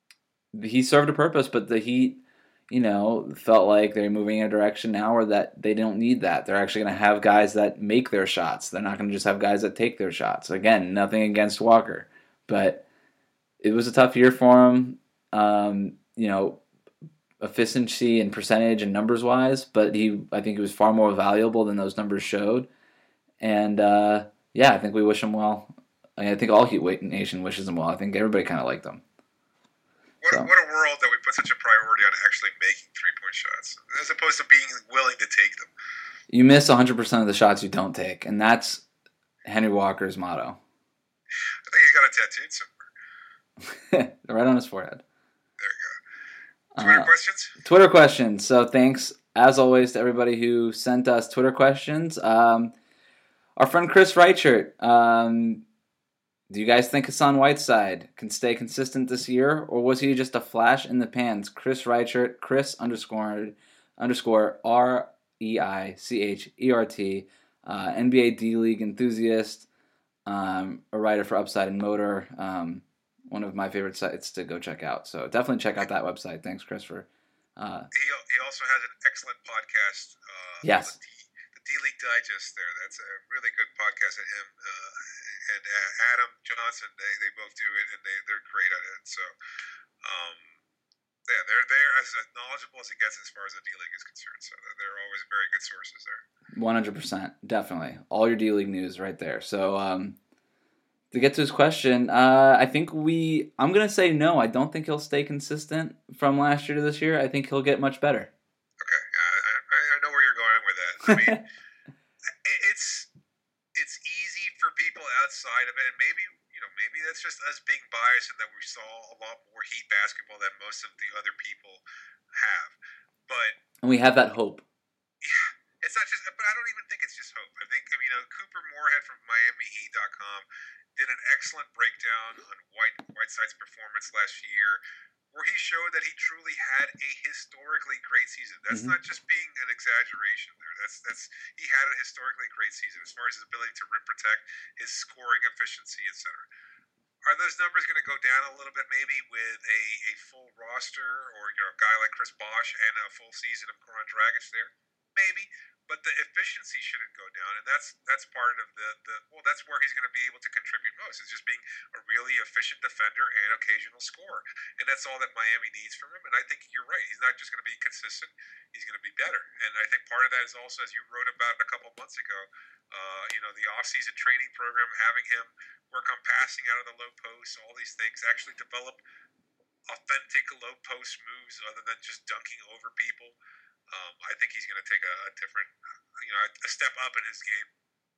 he served a purpose, but the Heat, you know, felt like they're moving in a direction now where that they don't need that. They're actually going to have guys that make their shots. They're not going to just have guys that take their shots. Again, nothing against Walker, but it was a tough year for him, um, you know, efficiency and percentage and numbers wise, but he, I think he was far more valuable than those numbers showed. And uh, yeah, I think we wish him well. I, mean, I think all Heat Nation wishes him well. I think everybody kind of liked him. What, So. what a world that we put such a priority on actually making three-point shots, as opposed to being willing to take them. You miss one hundred percent of the shots you don't take, and that's Henry Walker's motto. I think he's got a tattooed somewhere. Right on his forehead. There you go. Twitter Uh, questions? Twitter questions. So thanks, as always, to everybody who sent us Twitter questions. Um, our friend Chris Reichert, um, do you guys think Hassan Whiteside can stay consistent this year, or was he just a flash in the pans? Chris Reichert, Chris underscore underscore R E I C H E R T, uh, N B A D-League enthusiast, um, a writer for Upside and Motor, um, one of my favorite sites to go check out. So definitely check out that website. Thanks, Chris, for... Uh, He, he also has an excellent podcast. Uh, Yes. The D, the D-League Digest there. That's a really good podcast at him. Uh, and uh, Adam Johnson, they, they both do it, and they, they're great at it. So, um, yeah, they're, they're as knowledgeable as it gets as far as the D-League is concerned. So they're always very good sources there. one hundred percent. Definitely. All your D-League news right there. So, um, to get to his question, uh, I think we... I'm going to say no. I don't think he'll stay consistent from last year to this year. I think he'll get much better. Okay, uh, I, I know where you're going with that. I mean, it- it's it's easy for people outside of it, and maybe you know maybe that's just us being biased, and that we saw a lot more Heat basketball than most of the other people have. But And we have that hope. yeah, it's not just. But I don't even think it's just hope. I think I mean, you know, Cooper Moorhead from Miami Heat dot com did an excellent breakdown on White Whiteside's performance last year, where he showed that he truly had a historically great season. That's Mhm. not just being an exaggeration there. That's that's he had a historically great season as far as his ability to rim protect, his scoring efficiency, et cetera. Are those numbers going to go down a little bit, maybe with a, a full roster, or you know, a guy like Chris Bosh and a full season of Goran Dragic there? Maybe, but the efficiency shouldn't go down, and that's that's part of the, the well, that's where he's going to be able to contribute most. Is just being a really efficient defender and occasional scorer, and that's all that Miami needs from him. And I think you're right; he's not just going to be consistent; he's going to be better. And I think part of that is also, as you wrote about a couple months ago, uh, you know, the off-season training program, having him work on passing out of the low post, all these things, actually develop authentic low post moves other than just dunking over people. Um, I think he's going to take a, a different, you know, a step up in his game.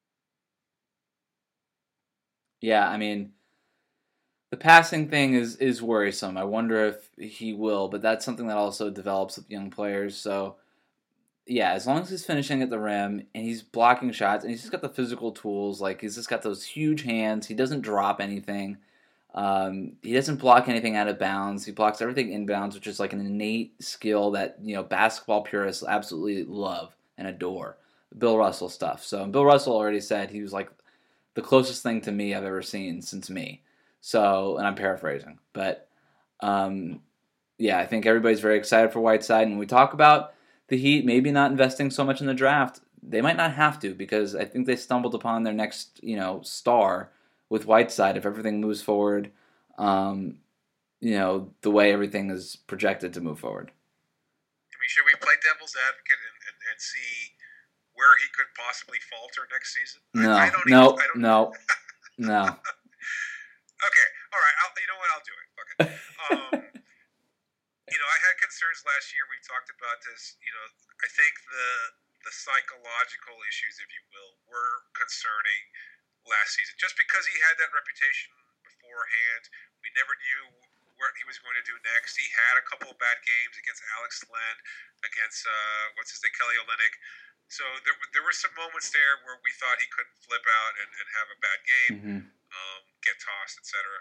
Yeah, I mean, the passing thing is, is worrisome. I wonder if he will, but that's something that also develops with young players. So, yeah, as long as he's finishing at the rim and he's blocking shots and he's just got the physical tools, like he's just got those huge hands. He doesn't drop anything. Um, he doesn't block anything out of bounds. He blocks everything inbounds, which is like an innate skill that, you know, basketball purists absolutely love and adore. Bill Russell stuff. So Bill Russell already said he was like the closest thing to me I've ever seen since me. So, and I'm paraphrasing, but um, yeah, I think everybody's very excited for Whiteside. And when we talk about the Heat maybe not investing so much in the draft, they might not have to, because I think they stumbled upon their next, you know, star with Whiteside if everything moves forward, um, you know, the way everything is projected to move forward. I mean, should we play devil's advocate and, and, and see where he could possibly falter next season? No, I, I don't no, even, I don't, no, no. Okay, all right. I'll, you know what? I'll do it. Fuck it. Um, you know, I had concerns last year. We talked about this. You know, I think the the psychological issues, if you will, were concerning last season. Just because he had that reputation beforehand, we never knew what he was going to do next. He had a couple of bad games against Alex Len, against uh, what's his name, Kelly Olynyk. So there, there were some moments there where we thought he couldn't flip out and, and have a bad game, Mm-hmm. um, get tossed, et cetera.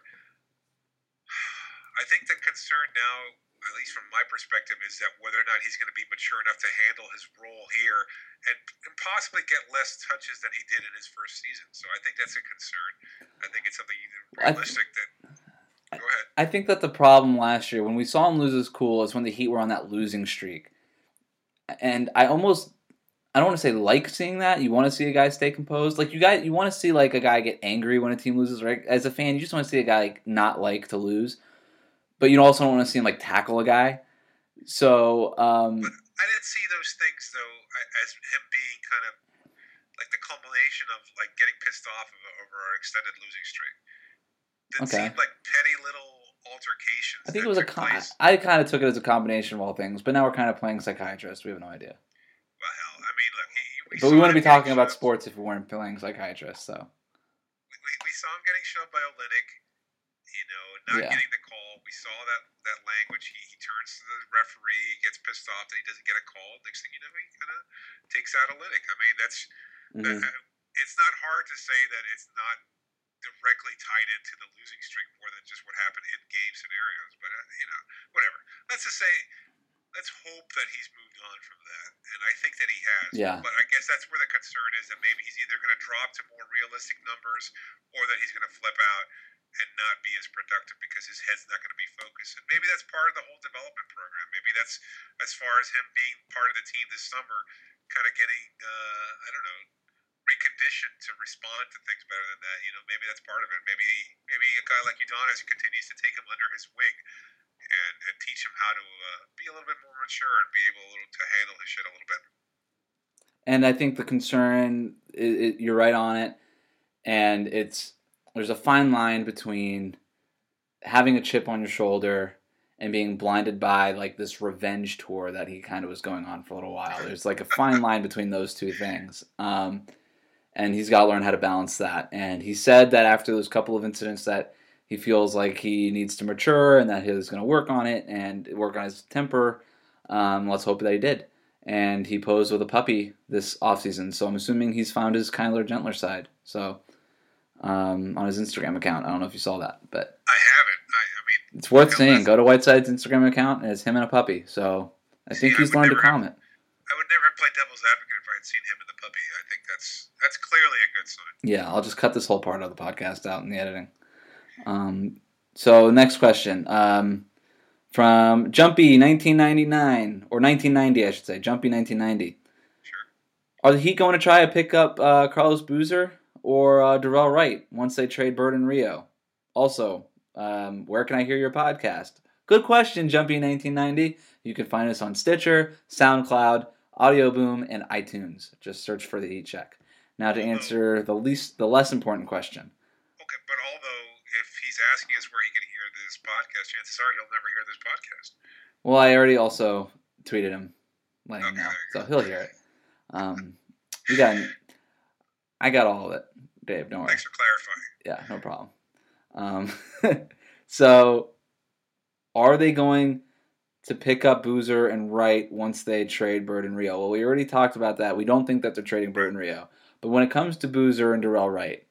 I think the concern now, at least from my perspective, is that whether or not he's going to be mature enough to handle his role here and, and possibly get less touches than he did in his first season. So I think that's a concern. I think it's something realistic that. Go ahead. I think that the problem last year, when we saw him lose his cool, is when the Heat were on that losing streak. And I almost, I don't want to say like seeing that. You want to see a guy stay composed. Like, you guys, you want to see like a guy get angry when a team loses, right? As a fan, you just want to see a guy like, not like to lose. But you also don't want to see him like tackle a guy. So, um, But I didn't see those things though as him being kind of like the culmination of like getting pissed off over our extended losing streak. It Okay. seemed like petty little altercations. I think that it was a took con- place. I kind of took it as a combination of all things. But now we're kind of playing psychiatrist. We have no idea. Well, hell, I mean, look. He, we But saw we wouldn't him be talking getting about shoved. sports if we weren't playing psychiatrist. So. We, we, we saw him getting shoved by Olynyk. You know, not Yeah. getting the call. We saw that that language. He, he turns to the referee, gets pissed off that he doesn't get a call. Next thing you know, he kind of takes out Olynyk. I mean, that's. Mm-hmm. Uh, it's not hard to say that it's not directly tied into the losing streak more than just what happened in game scenarios. But uh, you know, whatever. Let's just say, let's hope that he's moved on from that, and I think that he has. Yeah. But I guess that's where the concern is, that maybe he's either going to drop to more realistic numbers, or that he's going to flip out and not be as productive because his head's not going to be focused. And maybe that's part of the whole development program. Maybe that's as far as him being part of the team this summer, kind of getting, uh, I don't know, reconditioned to respond to things better than that. You know, maybe that's part of it. Maybe maybe a guy like Udonis continues to take him under his wing and, and teach him how to uh, be a little bit more mature and be able a little, to handle his shit a little bit. And I think the concern, is, you're right on it, and it's there's a fine line between having a chip on your shoulder and being blinded by like this revenge tour that he kind of was going on for a little while. There's like a fine line between those two things, um, and he's got to learn how to balance that. And he said that after those couple of incidents that he feels like he needs to mature and that he's going to work on it and work on his temper. Um, let's hope that he did. And he posed with a puppy this offseason, so I'm assuming he's found his kinder, gentler side. So, um, on his Instagram account, I don't know if you saw that, but I haven't. I, I mean, it's worth you know, seeing. Go to Whiteside's Instagram account, and it's him and a puppy. So I think See, I he's would learned to never- calm it. I would never play devil's advocate if I had seen him and the puppy. I think that's that's clearly a good sign. Yeah, I'll just cut this whole part of the podcast out in the editing. Um, so next question. Um, from Jumpy nineteen ninety-nine, or nineteen ninety, I should say. Jumpy nineteen ninety. Sure. Are the Heat going to try to pick up uh, Carlos Boozer or uh, Darrell Wright once they trade Bird and Rio? Also, um, where can I hear your podcast? Good question, Jumpy nineteen ninety. You can find us on Stitcher, SoundCloud, Audio Boom, and iTunes. Just search for the Heat Check. Now to answer the least, the less important question. Okay, but although if he's asking us where he can hear this podcast, chances are he'll never hear this podcast. Well, I already also tweeted him, letting him Okay, know, there so you he'll hear it. Um, we got, I got all of it, Dave. Don't worry. Thanks for clarifying. Yeah, no problem. Um, so, are they going to pick up Boozer and Wright once they trade Bird and Rio? Well, we already talked about that. We don't think that they're trading Bird and Rio. But when it comes to Boozer and Darrell Wright,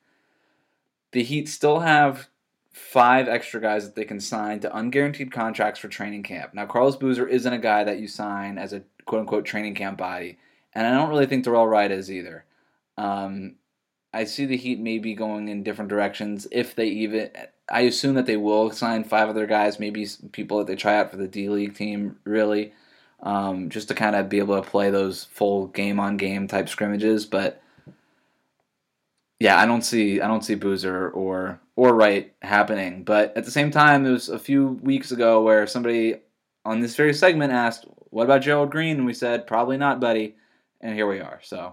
the Heat still have five extra guys that they can sign to unguaranteed contracts for training camp. Now, Carlos Boozer isn't a guy that you sign as a quote-unquote training camp body, and I don't really think Darrell Wright is either. Um, I see the Heat maybe going in different directions if they even... I assume that they will sign five other guys, maybe people that they try out for the D-League team, really. um, just to kind of be able to play those full game-on-game type scrimmages. But yeah, I don't see I don't see Boozer or or Wright happening. But at the same time, it was a few weeks ago where somebody on this very segment asked, "What about Gerald Green?" And we said, "Probably not, buddy." And here we are. So.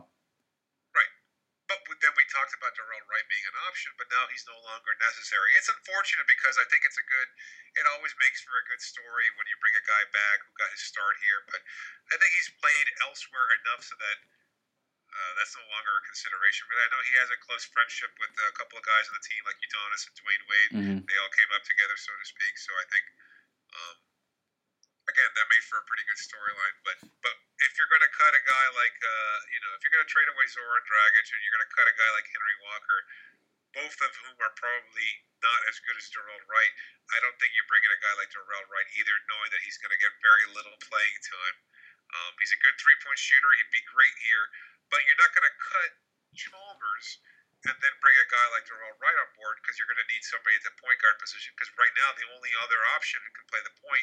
But then we talked about Darrell Wright being an option, but now he's no longer necessary. It's unfortunate because I think it's a good, it always makes for a good story when you bring a guy back who got his start here. But I think he's played elsewhere enough so that uh, that's no longer a consideration. But I know he has a close friendship with a couple of guys on the team like Udonis and Dwayne Wade. Mm-hmm. They all came up together, so to speak. So I think, um, again, that made for a pretty good storyline. But but if you're going to cut a guy like, uh, you know, if you're going to trade away Zoran Dragic and you're going to cut a guy like Henry Walker, both of whom are probably not as good as Darrell Wright, I don't think you're bringing a guy like Darrell Wright either, knowing that he's going to get very little playing time. Um, he's a good three-point shooter. He'd be great here. But you're not going to cut Chalmers and then bring a guy like Darrell Wright on board because you're going to need somebody at the point guard position, because right now the only other option who can play the point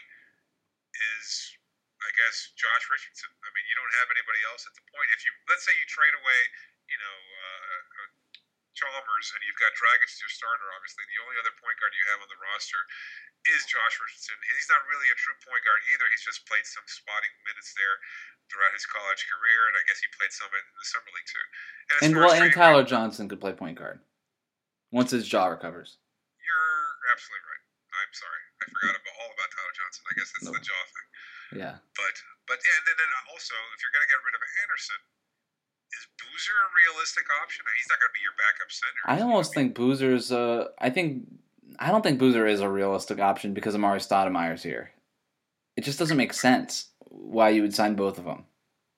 is, I guess, Josh Richardson. I mean, you don't have anybody else at the point. If you, let's say you trade away, you know, uh, Chalmers, and you've got Dragic as your starter, obviously, the only other point guard you have on the roster is Josh Richardson. He's not really a true point guard either. He's just played some spotting minutes there throughout his college career, and I guess he played some in the summer league too. And, And well, and Tyler Johnson could play point guard once his jaw recovers. You're absolutely right. I'm sorry, I forgot about all about Tyler Johnson. I guess that's Nope. the jaw thing. Yeah. But but yeah, and then, then also, if you're going to get rid of Anderson, is Boozer a realistic option? He's not going to be your backup center. I almost think Boozer's. Uh, I think I don't think Boozer is a realistic option because Amari Stoudemire's here. It just doesn't make sense why you would sign both of them.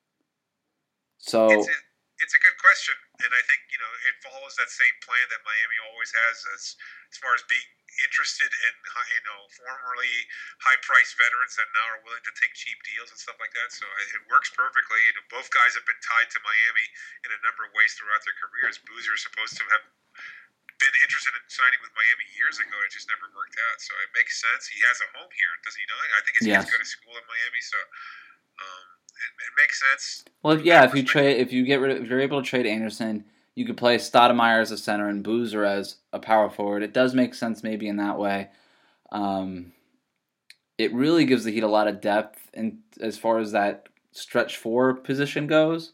So It's a, it's a good question, and I think, you know, it follows that same plan that Miami always has as as far as being interested in, you know, formerly high-priced veterans that now are willing to take cheap deals and stuff like that. So it works perfectly. You know, both guys have been tied to Miami in a number of ways throughout their careers. Boozer is supposed to have been interested in signing with Miami years ago. It just never worked out. So it makes sense. He has a home here, does he not? I think his Yes. kids go to school in Miami, so um, it, it makes sense. well, if, yeah, if you trade, if you get rid of, if you're able to trade Anderson, you could play Stoudemire as a center and Boozer as a power forward. It does make sense maybe in that way. Um, it really gives the Heat a lot of depth in, as far as that stretch four position goes.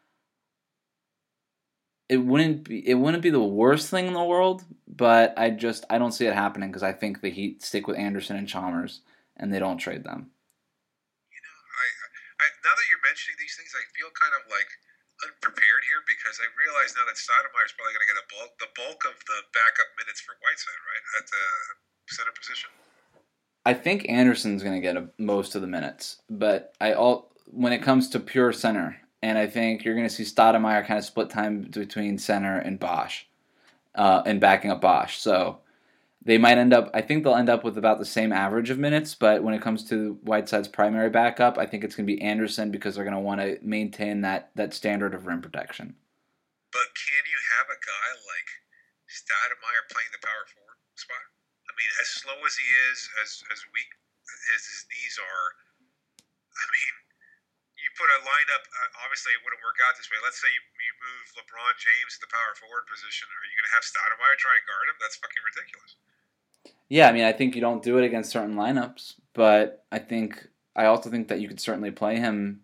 It wouldn't be it wouldn't be the worst thing in the world, but I just I don't see it happening because I think the Heat stick with Anderson and Chalmers and they don't trade them. You know, I, I now that you're mentioning these things, I feel kind of like unprepared here because I realize now that Stoudemire is probably going to get a bulk, the bulk of the backup minutes for Whiteside, right, at the center position. I think Anderson's going to get a, most of the minutes, but I all when it comes to pure center, and I think you're going to see Stoudemire kind of split time between center and Bosch, uh, and backing up Bosch. So they might end up. I think they'll end up with about the same average of minutes, but when it comes to Whiteside's primary backup, I think it's going to be Anderson because they're going to want to maintain that that standard of rim protection. But can you have a guy like Stoudemire playing the power forward spot? I mean, as slow as he is, as as weak as his knees are, I mean, you put a lineup, uh, obviously it wouldn't work out this way. Let's say you, you move LeBron James to the power forward position. Are you going to have Stoudemire try and guard him? That's fucking ridiculous. Yeah, I mean, I think you don't do it against certain lineups, but I think I also think that you could certainly play him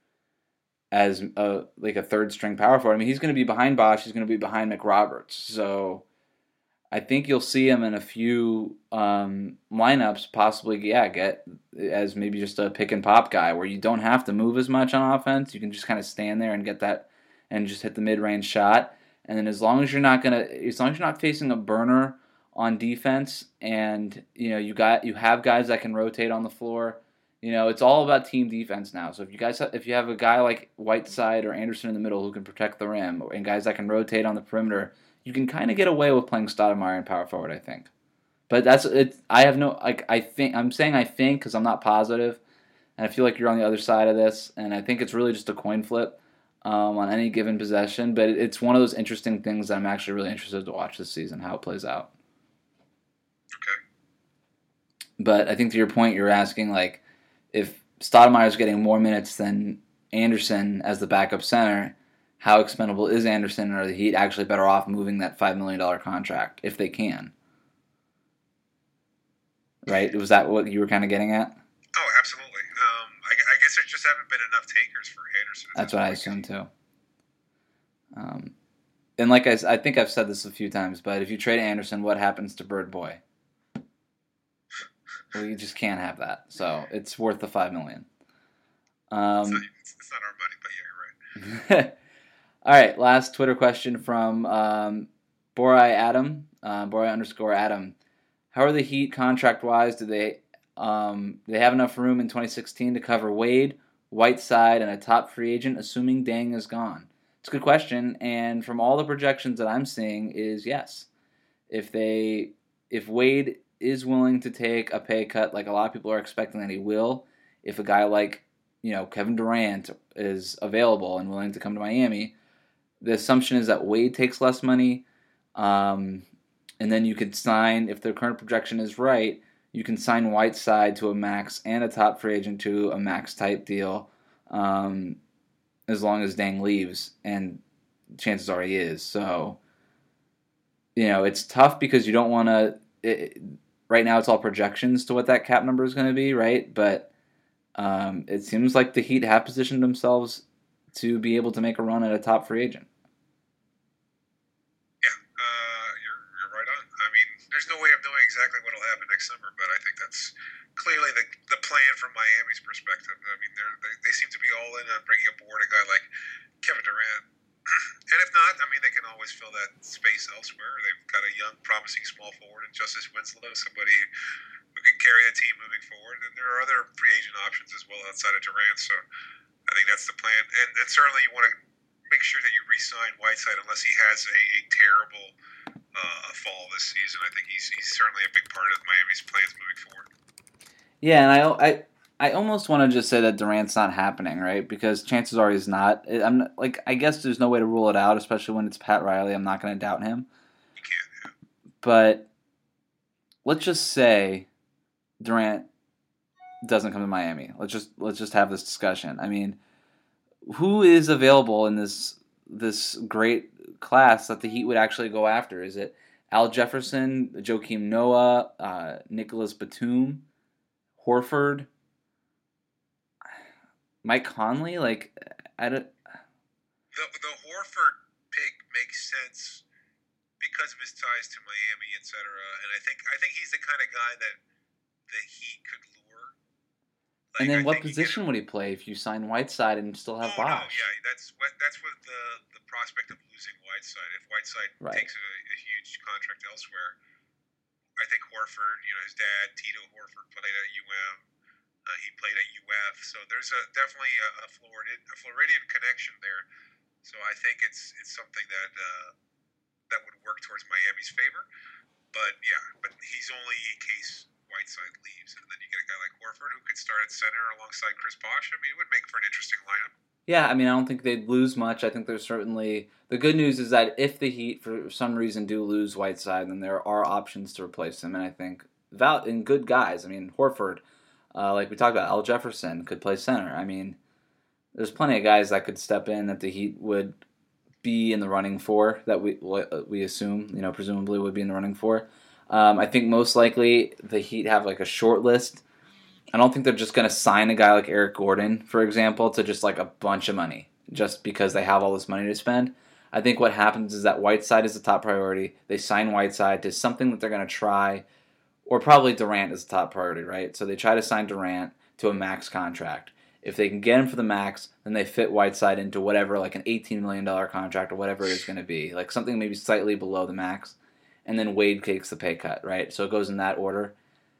as a like a third string power forward. I mean, he's going to be behind Bosch. He's going to be behind McRoberts. So I think you'll see him in a few um, lineups, possibly, yeah, get as maybe just a pick and pop guy where you don't have to move as much on offense. You can just kind of stand there and get that and just hit the mid range shot. And then as long as you're not gonna, as long as you're not facing a burner on defense, and you know you got you have guys that can rotate on the floor. You know, it's all about team defense now. So if you guys if you have a guy like Whiteside or Anderson in the middle who can protect the rim, and guys that can rotate on the perimeter, you can kind of get away with playing Stoudemire and power forward, I think. But that's it. I have no like I think I'm saying I think because I'm not positive, and I feel like you're on the other side of this, and I think it's really just a coin flip um, on any given possession. But it's one of those interesting things that I'm actually really interested to watch this season, how it plays out. Okay. But I think to your point, you're asking like if Stoudemire's getting more minutes than Anderson as the backup center, how expendable is Anderson, and are the Heat actually better off moving that five million dollars contract if they can? Right? Was that what you were kind of getting at? Oh, absolutely. Um, I, I guess there just haven't been enough takers for Anderson. That's what I assume too. Um, and like I, I think I've said this a few times, but if you trade Anderson, what happens to Bird Boy? Well, you just can't have that. So it's worth the five million. Um, it's, not, it's, it's not our money, but yeah, you're right. All right, last Twitter question from um, Borai Adam, uh, Borai underscore Adam. How are the Heat contract-wise? Do they um, do they have enough room in twenty sixteen to cover Wade, Whiteside, and a top free agent, assuming Deng is gone? It's a good question, and from all the projections that I'm seeing is yes. If they, if Wade is willing to take a pay cut, like a lot of people are expecting that he will, if a guy like, you know, Kevin Durant is available and willing to come to Miami, the assumption is that Wade takes less money, um, and then you could sign, if the current projection is right, you can sign Whiteside to a max and a top free agent to a max type deal, um, as long as Deng leaves, and chances are he is. So, you know, it's tough because you don't want to. Right now, it's all projections to what that cap number is going to be, right? But um, it seems like the Heat have positioned themselves to be able to make a run at a top free agent. Yeah, uh, you're you're right on. I mean, there's no way of knowing exactly what will happen next summer, but I think that's clearly the the plan from Miami's perspective. I mean, they they seem to be all in on bringing aboard a guy like Kevin Durant. And if not, I mean, they can always fill that space elsewhere. They've got a young, promising small forward in Justice Winslow, somebody who can carry a team moving forward. And there are other free agent options as well outside of Durant. So I think that's the plan. And, and certainly you want to make sure that you re-sign Whiteside unless he has a, a terrible uh, fall this season. I think he's, he's certainly a big part of Miami's plans moving forward. Yeah, and I... I I almost want to just say that Durant's not happening, right? Because chances are he's not. I'm not, like, I guess there's no way to rule it out, especially when it's Pat Riley. I'm not going to doubt him. You can't, yeah. But let's just say Durant doesn't come to Miami. Let's just let's just have this discussion. I mean, who is available in this this great class that the Heat would actually go after? Is it Al Jefferson, Joakim Noah, uh, Nicholas Batum, Horford? Mike Conley, like, I don't. The, the Horford pick makes sense because of his ties to Miami, et cetera. And I think I think he's the kind of guy that the Heat could lure. Like, and then I what think position he would he play if you sign Whiteside and still have oh, Bosh? No, yeah, that's what that's what the the prospect of losing Whiteside. If Whiteside Right. takes a, a huge contract elsewhere, I think Horford, you know, his dad Tito Horford played at U M. Uh, he played at U F, so there's a definitely a, a Floridian a Floridian connection there. So I think it's it's something that uh, that would work towards Miami's favor. But yeah, but he's only in case Whiteside leaves, and then you get a guy like Horford who could start at center alongside Chris Bosh. I mean, it would make for an interesting lineup. Yeah, I mean, I don't think they'd lose much. I think there's certainly the good news is that if the Heat for some reason do lose Whiteside, then there are options to replace him, and I think val and good guys. I mean, Horford. Uh, like we talked about, Al Jefferson could play center. I mean, there's plenty of guys that could step in that the Heat would be in the running for, that we we assume, you know, presumably would be in the running for. Um, I think most likely the Heat have like a short list. I don't think they're just going to sign a guy like Eric Gordon, for example, to just like a bunch of money, just because they have all this money to spend. I think what happens is that Whiteside is the top priority. They sign Whiteside to something that they're going to try. Or probably Durant is the top priority, right? So they try to sign Durant to a max contract. If they can get him for the max, then they fit Whiteside into whatever, like an eighteen million dollars contract or whatever it is going to be. Like something maybe slightly below the max. And then Wade takes the pay cut, right? So it goes in that order.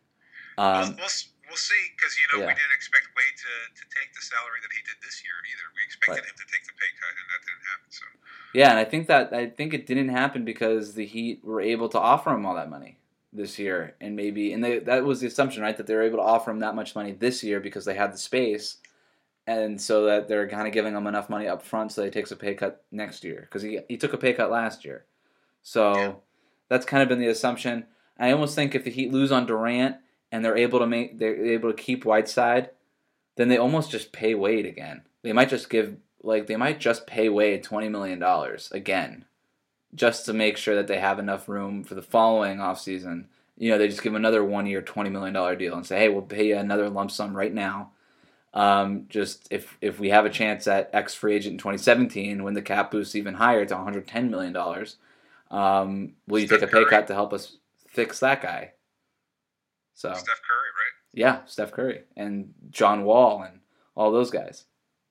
Um, we'll, we'll, we'll see, because, you know, yeah. we didn't expect Wade to, to take the salary that he did this year either. We expected Right. him to take the pay cut, and that didn't happen. So Yeah, and I think that I think it didn't happen because the Heat were able to offer him all that money this year, and maybe and they, that was the assumption, right, that they were able to offer him that much money this year because they had the space, and so that they're kind of giving him enough money up front so that he takes a pay cut next year because he he took a pay cut last year, so Yeah. that's kind of been the assumption. I almost think if the Heat lose on Durant and they're able to make they're able to keep Whiteside, then they almost just pay Wade again. They might just give, like, they might just pay Wade twenty million dollars again, just to make sure that they have enough room for the following offseason. You know, they just give him another one-year, twenty million dollars deal and say, hey, we'll pay you another lump sum right now. Um, just if if we have a chance at X free agent in twenty seventeen, when the cap boosts even higher to one hundred ten million dollars, um, will you Steph take a pay Curry. cut to help us fix that guy? So Steph Curry, right? yeah, Steph Curry and John Wall and all those guys.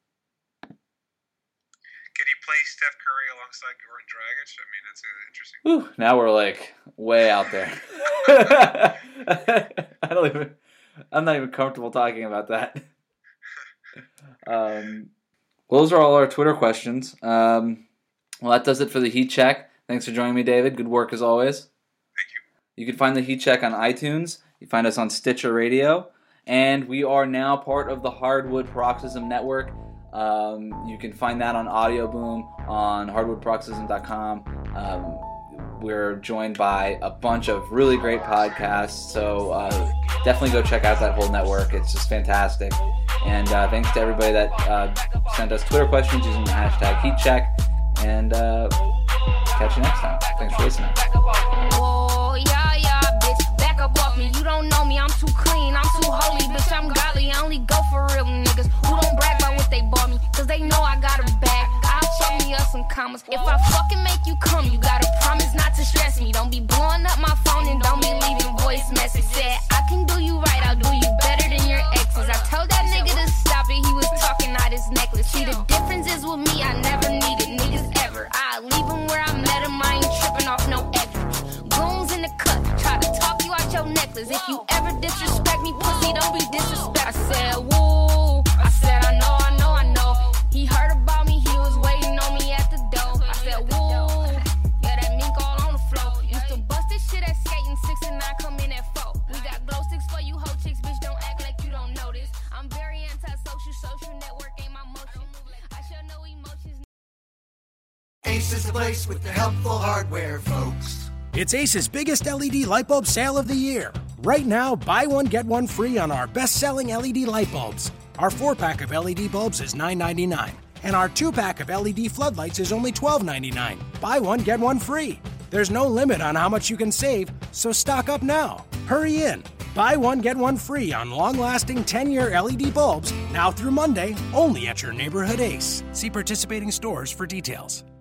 Can you play Steph Curry alongside Goran Dragic? I mean, that's uh, interesting. Whew, now we're like way out there. I don't even. I'm not even comfortable talking about that. Um, well, those are all our Twitter questions. Um, well, that does it for the Heat Check. Thanks for joining me, David. Good work as always. Thank you. You can find the Heat Check on iTunes. You find us on Stitcher Radio, and we are now part of the Hardwood Paroxysm Network. Um, you can find that on Audio Boom on hardwood paroxysm dot com. Um, we're joined by a bunch of really great podcasts, so uh, definitely go check out that whole network. It's just fantastic. And uh, thanks to everybody that uh, sent us Twitter questions using the hashtag HeatCheck. And uh, catch you next time. Thanks for listening. Oh, yeah, yeah, bitch. Back up off me. You don't know me. I'm too clean. I'm too holy, bitch. I'm godly. I only go for real niggas who don't brag about what they bought me. Cause they know I got a bag. I'll show me up some commas. If I fucking make you come, you gotta promise not to stress me. Don't be blowing up my phone and don't be leaving voice message. Said I can do you right. I'll do you better than your exes. I told that nigga to stop it. He was talking out his necklace. See, the difference is with me, I never needed niggas ever. I leave him where I met him. I ain't tripping off no extras. Goons in the cut. Try to talk you out your necklace. If you ever disrespect me, pussy, don't be disrespect. I said, woo. I said, I know, I know, I know. He heard about me. He was waiting on me at the door. I said, woo. Yeah, that mink all on the floor. Used to bust this shit at skating. Six and nine come in at four. We got glow sticks for you hoe chicks. Bitch, don't act like you don't notice. I'm very anti-social. Social network ain't my motion. I show no emotions. Ace is the place with the helpful hardware, folks. It's Ace's biggest L E D light bulb sale of the year. Right now, buy one, get one free on our best-selling L E D light bulbs. Our four-pack of L E D bulbs is nine ninety-nine, and our two-pack of L E D floodlights is only twelve ninety-nine. Buy one, get one free. There's no limit on how much you can save, so stock up now. Hurry in. Buy one, get one free on long-lasting ten-year L E D bulbs now through Monday, only at your neighborhood Ace. See participating stores for details.